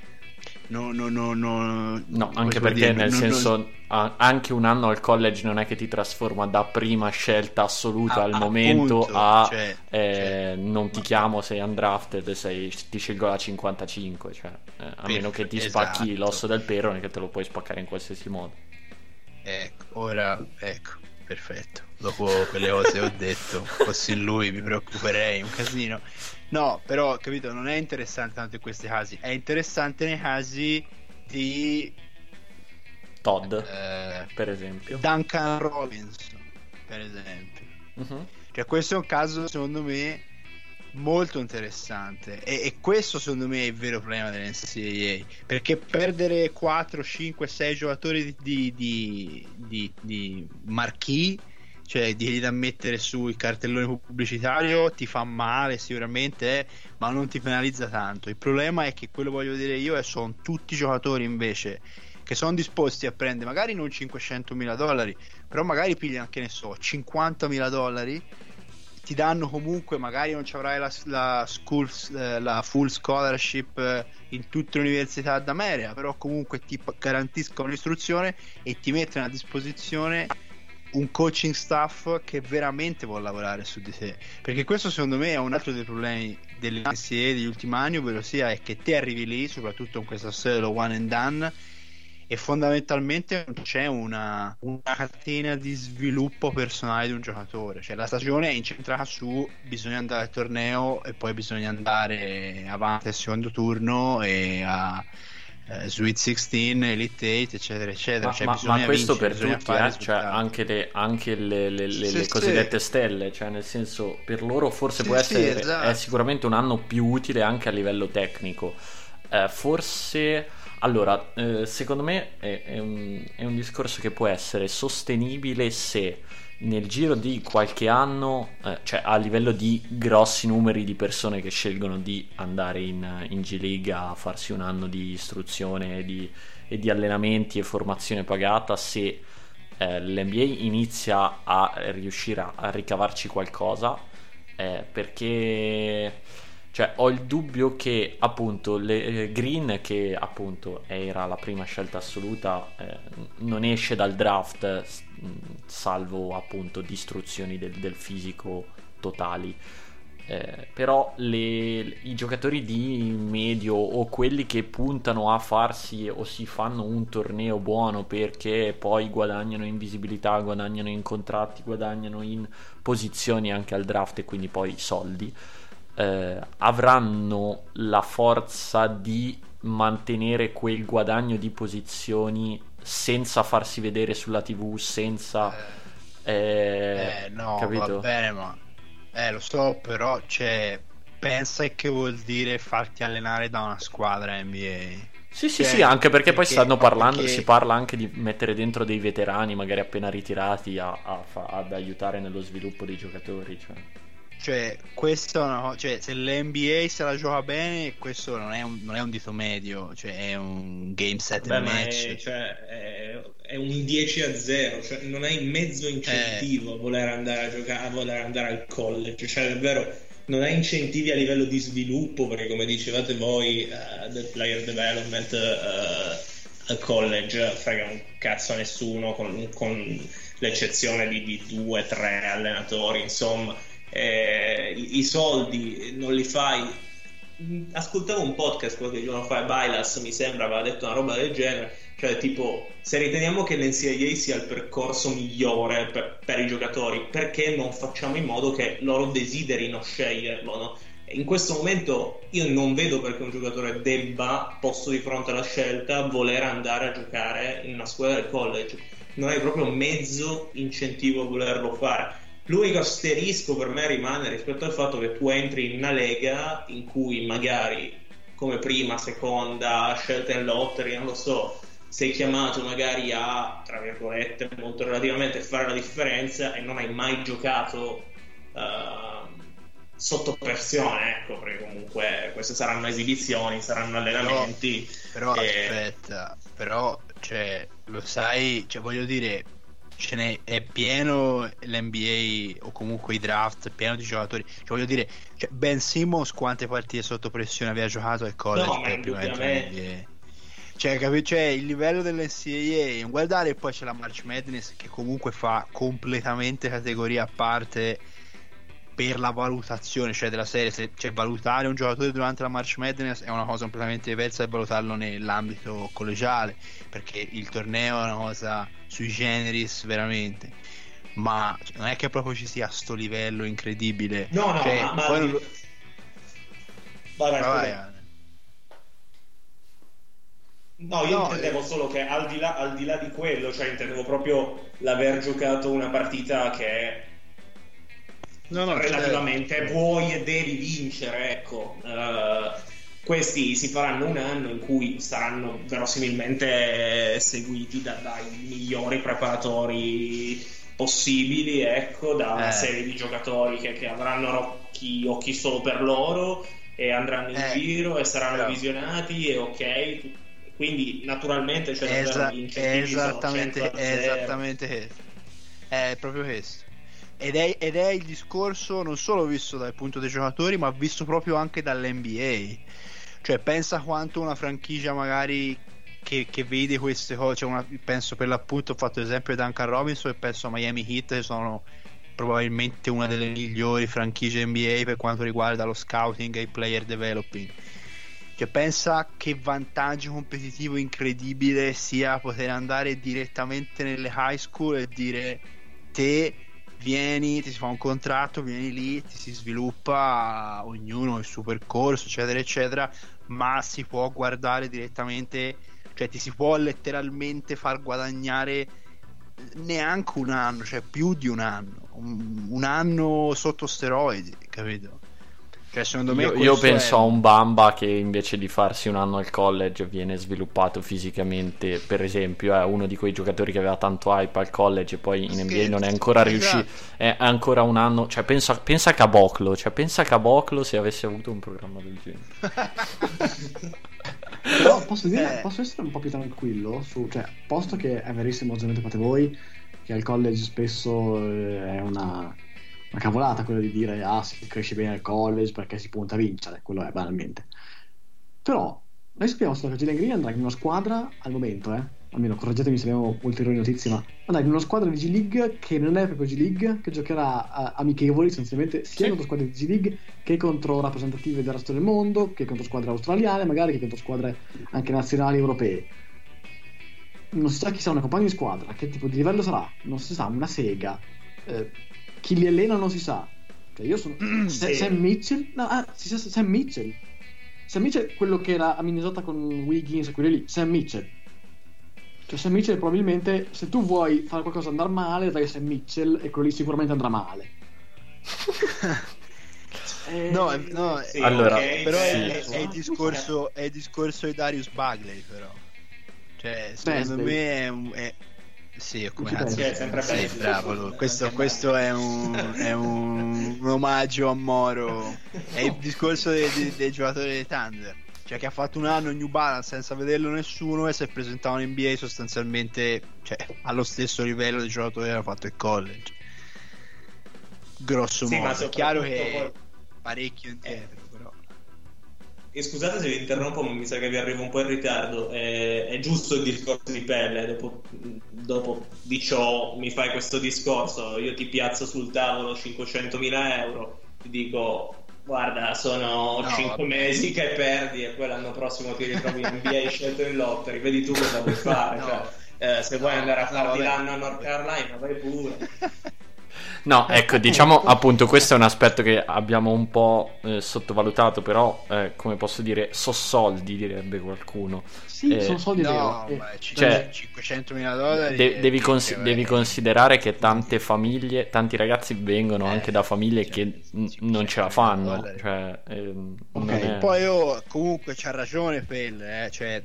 No, no, no, no, no, anche perché dire, nel non, senso non... anche un anno al college non è che ti trasforma da prima scelta assoluta ah, al momento appunto, a cioè, eh, cioè, non ti chiamo, sei undrafted, sei, ti scelgo la cinquantacinque, cioè, eh, a meno che ti spacchi esatto. l'osso del perone, che te lo puoi spaccare in qualsiasi modo. Ecco, ora ecco, perfetto, dopo quelle cose che ho detto, fossi lui mi preoccuperei un casino. No, però, capito, non è interessante tanto in questi casi, è interessante nei casi di Todd, eh, per esempio, Duncan Robinson, per esempio. Uh-huh. Cioè, questo è un caso, secondo me, molto interessante e, e questo, secondo me, è il vero problema dell'N C A A, perché perdere quattro, cinque, sei giocatori di, di, di, di marquee, cioè di da mettere sul cartellone pubblicitario, ti fa male sicuramente, eh, ma non ti penalizza tanto. Il problema è che quello voglio dire io è sono tutti giocatori invece che sono disposti a prendere magari non cinquecentomila dollari, però magari pigliano anche, ne so, cinquantamila dollari, ti danno comunque, magari non ci avrai la, la, school, la full scholarship in tutte le università d'America, però comunque ti garantiscono l'istruzione e ti mettono a disposizione un coaching staff che veramente vuole lavorare su di te, perché questo secondo me è un altro dei problemi dell'N C A A degli ultimi anni, ovvero sia è che te arrivi lì, soprattutto in questa storia dello one and done, e fondamentalmente non c'è una, una catena di sviluppo personale di un giocatore, cioè la stagione è incentrata su bisogna andare al torneo e poi bisogna andare avanti al secondo turno e a Uh, Sweet sedici, Elite otto, eccetera eccetera, ma, cioè, ma, ma questo vincere, per tutti, eh? Cioè anche le, anche le, le, le, sì, le cosiddette sì. stelle, cioè nel senso, per loro forse sì, può essere sì, esatto. È sicuramente un anno più utile anche a livello tecnico, eh, forse allora eh, secondo me è, è, un, è un discorso che può essere sostenibile se nel giro di qualche anno, eh, cioè a livello di grossi numeri di persone che scelgono di andare in, in G League a farsi un anno di istruzione e di, e di allenamenti e formazione pagata, se eh, l'N B A inizia a riuscire a, a ricavarci qualcosa, eh, perché cioè ho il dubbio che appunto le, eh, Green, che appunto era la prima scelta assoluta, eh, non esce dal draft salvo appunto distruzioni del, del fisico totali, eh, però le, i giocatori di medio o quelli che puntano a farsi o si fanno un torneo buono perché poi guadagnano in visibilità, guadagnano in contratti, guadagnano in posizioni anche al draft e quindi poi soldi, eh, avranno la forza di mantenere quel guadagno di posizioni senza farsi vedere sulla tivù, senza eh, eh no, capito? Va bene, ma eh lo so, però cioè, pensa che vuol dire farti allenare da una squadra N B A. Sì, sì, cioè, sì, anche perché, perché poi stanno parlando, perché... si parla anche di mettere dentro dei veterani magari appena ritirati a, a, ad aiutare nello sviluppo dei giocatori, cioè Cioè, questo è una cosa, cioè, se l'N B A se la gioca bene, questo non è un, non è un dito medio, cioè è un game set Beh, match. È, cioè, è, è un dieci a zero, cioè non hai mezzo incentivo eh. a voler andare a giocare, a voler andare al college, cioè è vero, non hai incentivi a livello di sviluppo, perché come dicevate voi uh, del player development uh, al college frega un cazzo a nessuno, con, con l'eccezione di, di due, tre allenatori, insomma. Eh, i soldi non li fai. Ascoltavo un podcast qualche giorno fa, Bailas mi sembra aveva detto una roba del genere, cioè tipo, se riteniamo che l'N C A A sia il percorso migliore per, per i giocatori, perché non facciamo in modo che loro desiderino sceglierlo, no? In questo momento io non vedo perché un giocatore debba, posto di fronte alla scelta, voler andare a giocare in una squadra del college. Non hai proprio mezzo incentivo a volerlo fare. L'unico asterisco per me rimane rispetto al fatto che tu entri in una lega in cui magari come prima, seconda, scelta in lottery, non lo so, sei chiamato magari a, tra virgolette, molto relativamente fare la differenza e non hai mai giocato uh, sotto pressione, ecco, perché comunque queste saranno esibizioni, saranno allenamenti. Però, però e... aspetta, però, cioè, lo sai, cioè, voglio dire, ce n'è, è pieno l'N B A o comunque i draft, è pieno di giocatori, cioè, voglio dire, cioè, Ben Simmons quante partite sotto pressione aveva giocato al college no, per prima entrare in N B A? Cioè, capi- cioè, il livello dell'N C A A, guardare, e poi c'è la March Madness che comunque fa completamente categoria a parte per la valutazione, cioè della serie, se, cioè valutare un giocatore durante la March Madness è una cosa completamente diversa da valutarlo nell'ambito collegiale, perché il torneo è una cosa sui generis veramente, ma non è che proprio ci sia sto livello incredibile. No, no, cioè, ma, ma... poi non lo... vai, vai, vai, vai. No, io no, intendevo eh... solo che al di là, al di là di quello, cioè intendevo proprio l'aver giocato una partita che no, no, relativamente certo. vuoi e devi vincere, ecco. Uh, questi si faranno un anno in cui saranno verosimilmente seguiti da, dai migliori preparatori possibili, ecco, da una eh. serie di giocatori che, che avranno occhi, occhi solo per loro e andranno in eh. giro e saranno Però... visionati e ok, quindi naturalmente c'è cioè, Esa- gli è esattamente, è è esattamente questo, è proprio questo. Ed è, ed è il discorso non solo visto dal punto dei giocatori, ma visto proprio anche dall'N B A. Cioè, pensa quanto una franchigia magari che, che vede queste cose, cioè una, penso per l'appunto, ho fatto l'esempio di Duncan Robinson e penso a Miami Heat, che sono probabilmente una delle migliori franchigie N B A per quanto riguarda lo scouting e il player developing. Cioè, pensa che vantaggio competitivo incredibile sia poter andare direttamente nelle high school e dire: te vieni, ti si fa un contratto, vieni lì, ti si sviluppa ognuno il suo percorso, eccetera eccetera, ma si può guardare direttamente, cioè ti si può letteralmente far guadagnare neanche un anno, cioè più di un anno, un, un anno sotto steroidi, capito? Cioè, secondo me io, io penso è... a un Bamba che invece di farsi un anno al college viene sviluppato fisicamente, per esempio è uno di quei giocatori che aveva tanto hype al college e poi in N B A non è ancora riuscito, esatto. è ancora un anno, cioè pensa, pensa a Caboclo, cioè pensa a Caboclo se avesse avuto un programma del genere. Però posso dire, eh. posso essere un po' più tranquillo su, cioè, posto che è verissimo, ovviamente fate voi, che al college spesso eh, è una una cavolata quello di dire ah si cresce bene al college perché si punta a vincere, quello è banalmente. Però noi sappiamo solo che Jalen Green andrà in una squadra al momento, eh almeno correggetemi se abbiamo ulteriori notizie, ma andrà in una squadra di G League che non è proprio G League, che giocherà a, amichevoli essenzialmente sia sì. contro squadre di G League che contro rappresentative del resto del mondo, che contro squadre australiane magari, che contro squadre anche nazionali europee. Non si sa chi sarà una compagna di squadra, che tipo di livello sarà, non si sa, una sega, eh, chi li allena non si sa. Cioè io sono sì. Sam Mitchell, no, ah, si sa Sam Mitchell. Sam Mitchell, quello che era a Minnesota con Wiggins e quelli lì, Sam Mitchell. Cioè Sam Mitchell probabilmente, se tu vuoi fare qualcosa andare male, dai Sam Mitchell e quello lì sicuramente andrà male. eh, no, no, sì, allora, okay, però sì. è, è, è il discorso, è il discorso di Darius Bagley, però. Cioè, secondo Besley. me è un è... Sì, come Sì, cazzo sì, è sempre sei Besley. bravo lui. Questo, questo è, un, è un, un omaggio a Moro. È il discorso dei, dei, dei giocatori dei Thunder, cioè che ha fatto un anno in New Balance senza vederlo nessuno e si è presentato in N B A sostanzialmente, cioè, allo stesso livello dei giocatori che aveva fatto il college, grosso sì, modo. È chiaro che poi... parecchio indietro, però. E scusate se vi interrompo, ma mi sa che vi arrivo un po' in ritardo. È, è giusto il discorso di pelle. Dopo, dopo di ciò mi fai questo discorso, io ti piazzo sul tavolo cinquecentomila euro, ti dico guarda, sono no, cinque mesi che perdi e poi l'anno prossimo ti ritrovi in N B A scelto in lottery, vedi tu cosa vuoi fare. no, cioè, eh, se no, vuoi andare a no, farti vabbè, l'anno a North vabbè. Carolina vai pure. No, ecco, diciamo appunto questo è un aspetto che abbiamo un po' eh, sottovalutato, però eh, come posso dire, so soldi, direbbe qualcuno. Sì, Eh, sono soldi No, veri. ma ci- Cioè, cinquecentomila dollari. De- è devi, mica, cons- eh. devi considerare che tante famiglie, tanti ragazzi vengono anche da famiglie che n- non ce la fanno, dollari. cioè, ehm, Ok, non è- Poi oh, comunque c'ha ragione Pelle, eh, cioè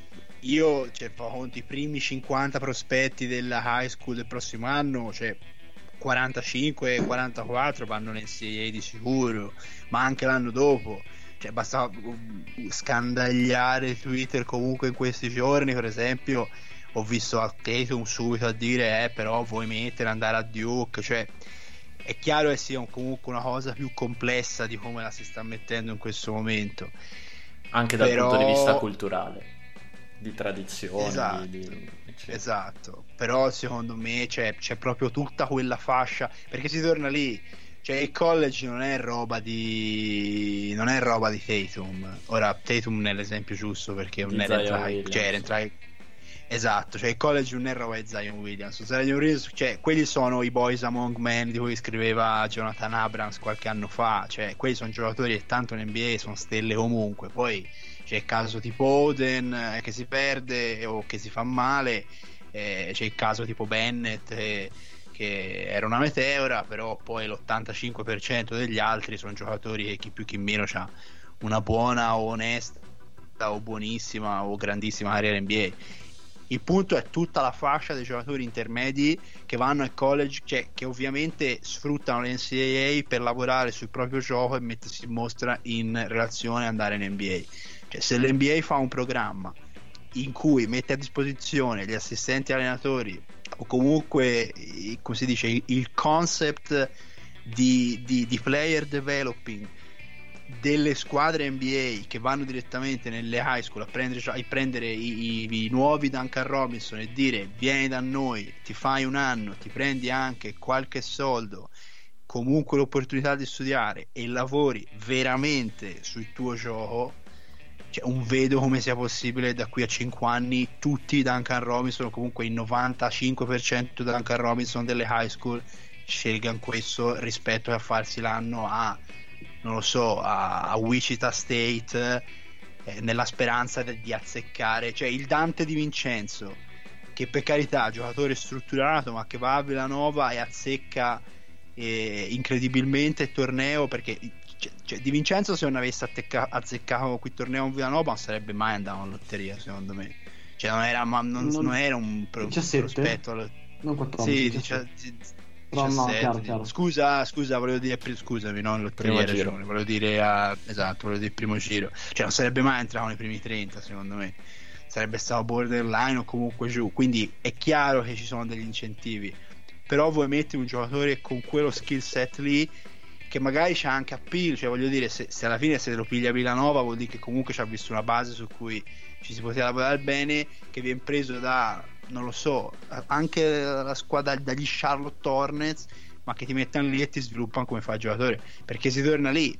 io cioè, fa conto i primi cinquanta prospetti della high school del prossimo anno, cioè quarantacinque quarantaquattro vanno in N C A A di sicuro, ma anche l'anno dopo. Cioè, basta uh, scandagliare Twitter comunque in questi giorni, per esempio ho visto a Tatum subito a dire eh però vuoi mettere andare a Duke, cioè è chiaro che sia un- comunque una cosa più complessa di come la si sta mettendo in questo momento. anche dal Però- punto di vista culturale, di tradizioni, Esatto. di- di- eccetera. Esatto, però secondo me c'è, c'è proprio tutta quella fascia, perché si torna lì, cioè il college non è roba di non è roba di Tatum. Ora Tatum è l'esempio giusto perché Di non era Zion entrato, Williams. cioè era entrato esatto, cioè il college non è roba di Zion Williams. Zion Williams, cioè quelli sono i boys among men di cui scriveva Jonathan Abrams qualche anno fa, cioè quelli sono giocatori che tanto in N B A sono stelle comunque. Poi c'è il caso tipo Oden eh, che si perde o che si fa male, eh, c'è il caso tipo Bennett eh, che era una meteora, però poi l'ottantacinque per cento degli altri sono giocatori che chi più chi meno ha una buona o onesta o buonissima o grandissima carriera N B A. Il punto è tutta la fascia dei giocatori intermedi che vanno al college, cioè che ovviamente sfruttano l'N C A A per lavorare sul proprio gioco e mettersi in mostra in relazione ad andare in N B A. Cioè, se l'N B A fa un programma in cui mette a disposizione gli assistenti allenatori o comunque eh, come si dice il concept di, di, di player developing delle squadre N B A che vanno direttamente nelle high school a prendere, cioè, a prendere i, i, i nuovi Duncan Robinson e dire vieni da noi, ti fai un anno, ti prendi anche qualche soldo, comunque l'opportunità di studiare e lavori veramente sul tuo gioco, cioè, non vedo come sia possibile da qui a cinque anni tutti i Duncan Robinson o comunque il novantacinque per cento dei Duncan Robinson delle high school scelgano questo rispetto a farsi l'anno a non lo so a, a Wichita State eh, nella speranza de, di azzeccare, cioè il Dante Di Vincenzo che per carità giocatore strutturato ma che va a Villanova e azzecca eh, incredibilmente il torneo, perché cioè, cioè, Di Vincenzo se non avesse attecca- azzeccato quel torneo in Villanova non sarebbe mai andato in lotteria secondo me, cioè non era, ma non, Non- non era un pro- diciassette? prospetto alla- Non quattordici. sì, diciassette. dicia- Però no, diciassette, chiaro, chiaro. Scusa, scusa, volevo dire pri- scusami, non lotteria, Primo hai giro. ragione, volevo dire a- esatto, volevo dire il primo giro. Cioè non sarebbe mai entrato nei primi trenta, secondo me. Sarebbe stato borderline o comunque giù. Quindi è chiaro che ci sono degli incentivi. Però vuoi mettere un giocatore con quello skill set lì che magari c'ha anche appeal, cioè voglio dire, se, se alla fine se lo piglia Villanova vuol dire che comunque ci ha visto una base su cui ci si poteva lavorare bene, che viene preso da non lo so, anche la squadra dagli Charlotte Hornets, ma che ti mettono lì e ti sviluppano come fa il giocatore, perché si torna lì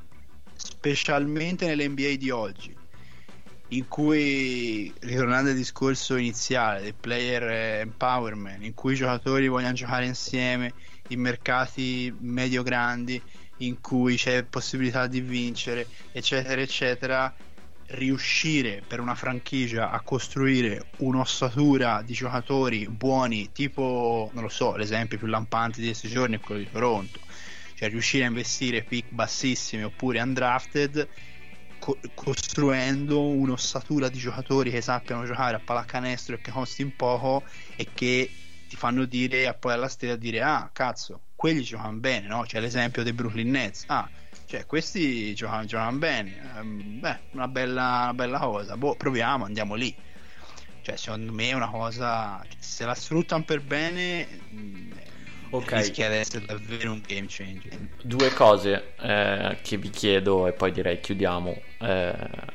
specialmente nell'N B A di oggi in cui, ritornando al discorso iniziale del player empowerment, in cui i giocatori vogliono giocare insieme in mercati medio grandi, in cui c'è possibilità di vincere eccetera eccetera, riuscire per una franchigia a costruire un'ossatura di giocatori buoni, tipo non lo so, l'esempio più lampante di questi giorni è quello di Toronto, cioè riuscire a investire pick bassissimi oppure undrafted, co- costruendo un'ossatura di giocatori che sappiano giocare a pallacanestro e che costino poco e che ti fanno dire a poi alla stella dire ah cazzo quelli giocano bene, no? C'è l'esempio dei Brooklyn Nets, ah cioè questi giocano, giocano bene, um, beh una bella, una bella cosa, boh proviamo, andiamo lì. Cioè secondo me è una cosa, se la sfruttano per bene mh, Ok. rischia di essere davvero un game changer. Due cose eh, che vi chiedo e poi direi chiudiamo. Eh,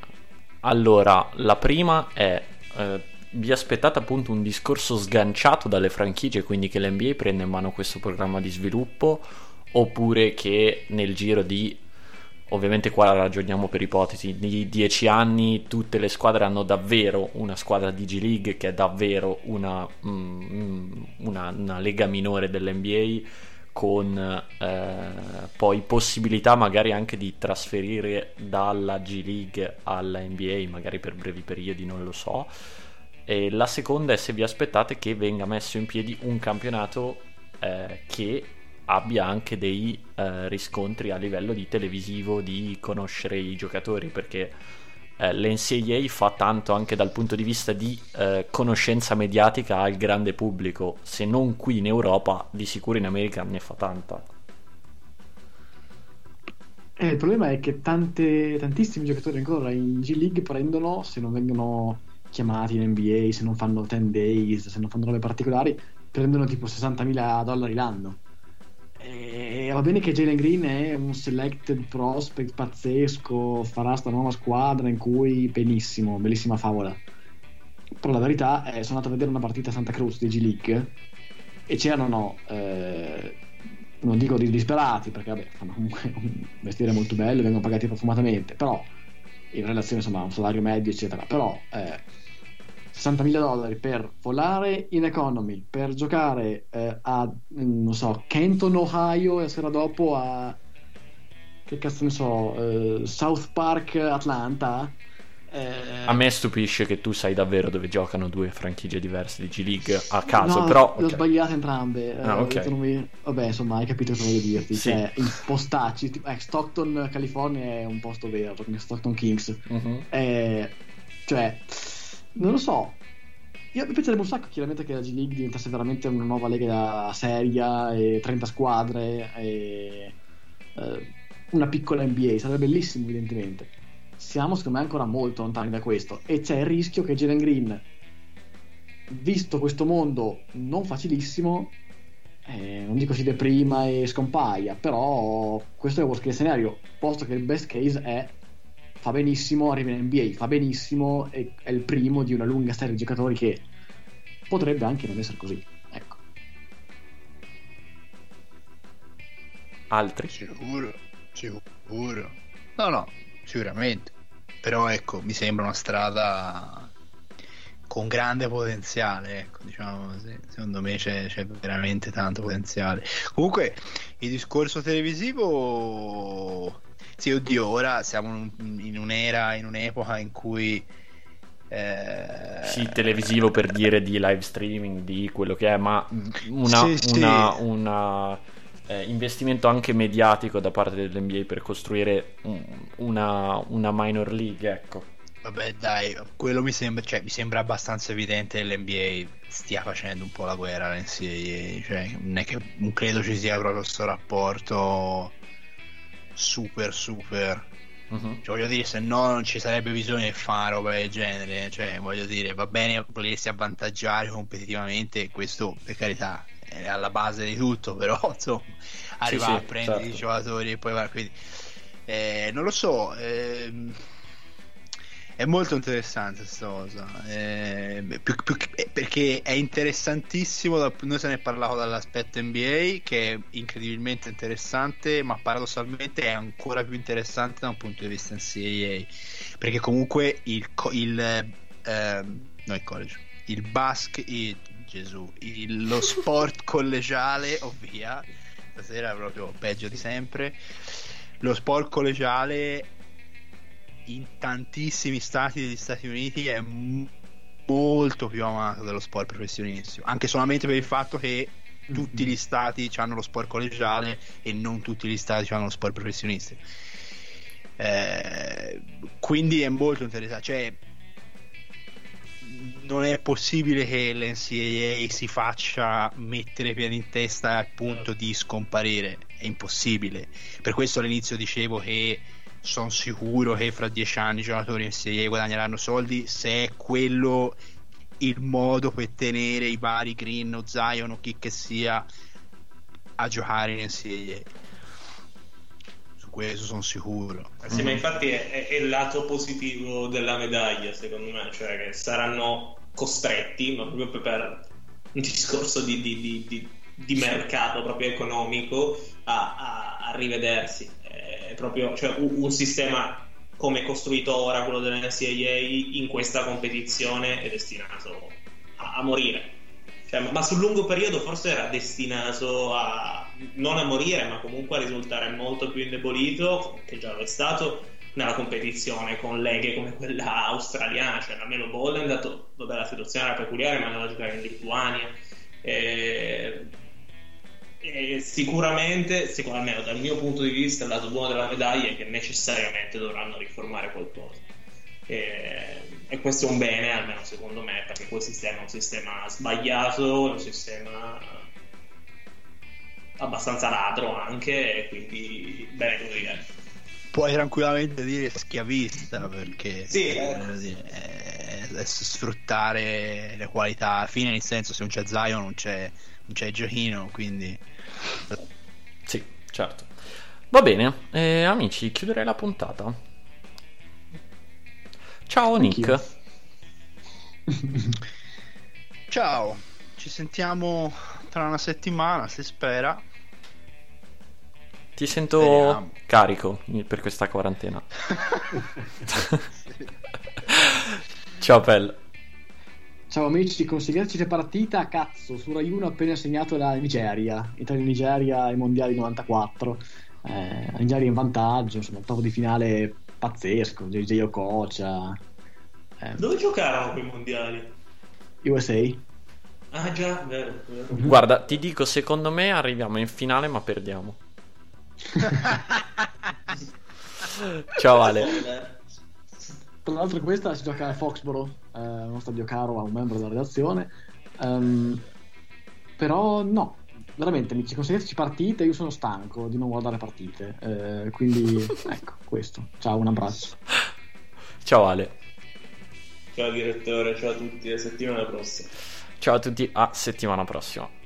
allora, la prima è eh, vi aspettate appunto un discorso sganciato dalle franchigie, quindi che l'N B A prenda in mano questo programma di sviluppo, oppure che nel giro di, ovviamente qua ragioniamo per ipotesi, di dieci anni tutte le squadre hanno davvero una squadra di G League che è davvero una, mm, una, una lega minore dell'N B A con eh, poi possibilità magari anche di trasferire dalla G League alla N B A, magari per brevi periodi, non lo so. E la seconda è se vi aspettate che venga messo in piedi un campionato eh, che abbia anche dei eh, riscontri a livello di televisivo, di conoscere i giocatori, perché eh, l'N C A A fa tanto anche dal punto di vista di eh, conoscenza mediatica al grande pubblico, se non qui in Europa, di sicuro in America ne fa tanta. Eh, il problema è che tante, tantissimi giocatori ancora in G League prendono, se non vengono chiamati in N B A, se non fanno ten days, se non fanno robe particolari, prendono tipo sessantamila dollari l'anno. E va bene che Jalen Green è un selected prospect pazzesco, farà sta nuova squadra in cui benissimo, bellissima favola. Però la verità è, sono andato a vedere una partita a Santa Cruz di G League e c'erano eh, non dico di disperati, perché vabbè, fanno comunque un mestiere molto bello e vengono pagati profumatamente, però in relazione insomma a un salario medio eccetera, però eh, sessantamila dollari per volare in economy, per giocare eh, a non so Kenton, Ohio, e la sera dopo a che cazzo ne so eh, South Park, Atlanta. eh... A me stupisce che tu sai davvero dove giocano due franchigie diverse di G League a caso, no, però le ho okay. sbagliate entrambe. Ah, eh, okay. mi... vabbè insomma hai capito cosa voglio dirti, sì. Cioè i postacci tipo, eh, Stockton California è un posto vero, come Stockton Kings. uh-huh. eh, cioè non lo so, io mi piacerebbe un sacco chiaramente che la G League diventasse veramente una nuova lega seria e trenta squadre e eh, una piccola N B A, sarebbe bellissimo evidentemente. Siamo secondo me ancora molto lontani da questo e c'è il rischio che Jalen Green, visto questo mondo non facilissimo, eh, non dico si deprima e scompaia, però questo è il worst case scenario, posto che il best case è fa benissimo, arriva in N B A, fa benissimo e è il primo di una lunga serie di giocatori che potrebbe anche non essere così, ecco. Altri? Sicuro, sicuro. No, no, sicuramente. Però ecco, mi sembra una strada con grande potenziale, ecco, diciamo così. Secondo me c'è, c'è veramente tanto potenziale. Comunque, il discorso televisivo, sì, oddio, ora siamo in un'era, in un'epoca in cui eh... sì, televisivo per dire di live streaming, di quello che è, ma una, sì, una, sì. una eh, investimento anche mediatico da parte dell'N B A per costruire un, una, una minor league, ecco. Vabbè dai, quello mi sembra, cioè, mi sembra abbastanza evidente che l'N B A stia facendo un po' la guerra all'N C A A, cioè non è che non credo ci sia proprio questo rapporto super super uh-huh. Cioè, voglio dire, se no non ci sarebbe bisogno di fare roba del genere, cioè voglio dire, va bene volersi avvantaggiare competitivamente, questo per carità è alla base di tutto, però insomma arrivare sì, sì, a prendere certo. i giocatori e poi va, quindi eh, non lo so, ehm, è molto interessante questa cosa, eh, più, più, perché è interessantissimo da, noi se ne è parlato dall'aspetto N B A che è incredibilmente interessante, ma paradossalmente è ancora più interessante da un punto di vista N C A A, perché comunque il, il eh, no il college il basket il, Gesù il, lo sport collegiale, ovvia stasera è proprio peggio di sempre, lo sport collegiale in tantissimi stati degli Stati Uniti è m- molto più amato dello sport professionistico, anche solamente per il fatto che tutti gli stati hanno lo sport collegiale e non tutti gli stati hanno lo sport professionistico, eh, quindi è molto interessante, cioè non è possibile che l'N C A A si faccia mettere piedi in testa al punto di scomparire, è impossibile. Per questo all'inizio dicevo che sono sicuro che fra dieci anni i giocatori in N C A A guadagneranno soldi, se è quello il modo per tenere i vari Green o Zion o chi che sia a giocare in N C A A. Su questo sono sicuro. Sì, ma infatti è, è il lato positivo della medaglia, secondo me, cioè che saranno costretti, ma proprio per un discorso di, di, di, di, di mercato proprio economico a, a, a rivedersi. È proprio, cioè, un, un sistema come è costruito ora, quello dell'N C A A, in questa competizione è destinato a, a morire Cioè, ma, ma sul lungo periodo forse era destinato a non a morire, ma comunque a risultare molto più indebolito, che già lo è stato nella competizione con leghe come quella australiana. Cioè, almeno Ball è andato, vabbè, la situazione era peculiare, ma andava a giocare in Lituania. E, e sicuramente, sicuramente dal mio punto di vista, il lato buono della medaglia è che necessariamente dovranno riformare qualcosa. E, e questo è un bene, almeno secondo me, perché quel sistema è un sistema sbagliato, è un sistema abbastanza ladro anche, e quindi bene così. Eh. Puoi tranquillamente dire schiavista, perché sì, eh. è, è sfruttare le qualità alla fine, nel senso, se non c'è Zion non c'è, non c'è giochino, quindi sì, certo. Va bene, eh, amici, chiuderei la puntata. Ciao Nick. Ciao, ci sentiamo tra una settimana, si spera. Ti sento Speriamo. carico per questa quarantena. Ciao Pel. Ciao amici, consigliarci le partita a cazzo su Rai uno appena segnato la Nigeria, Italia-Nigeria ai mondiali novantaquattro. eh, la Nigeria in vantaggio, insomma, top di finale pazzesco, J J Okocha. eh, Dove giocarono quei mondiali? U S A. Ah già, vero, vero. Guarda, ti dico, secondo me arriviamo in finale ma perdiamo. Ciao Ale. Tra l'altro questa si gioca a Foxborough, eh, uno stadio caro a un membro della redazione. Um, però no, veramente amici, consigliateci partite, io sono stanco di non guardare partite, eh, quindi ecco questo. Ciao, un abbraccio. Ciao Ale. Ciao direttore, ciao a tutti, a settimana prossima. Ciao a tutti, a settimana prossima.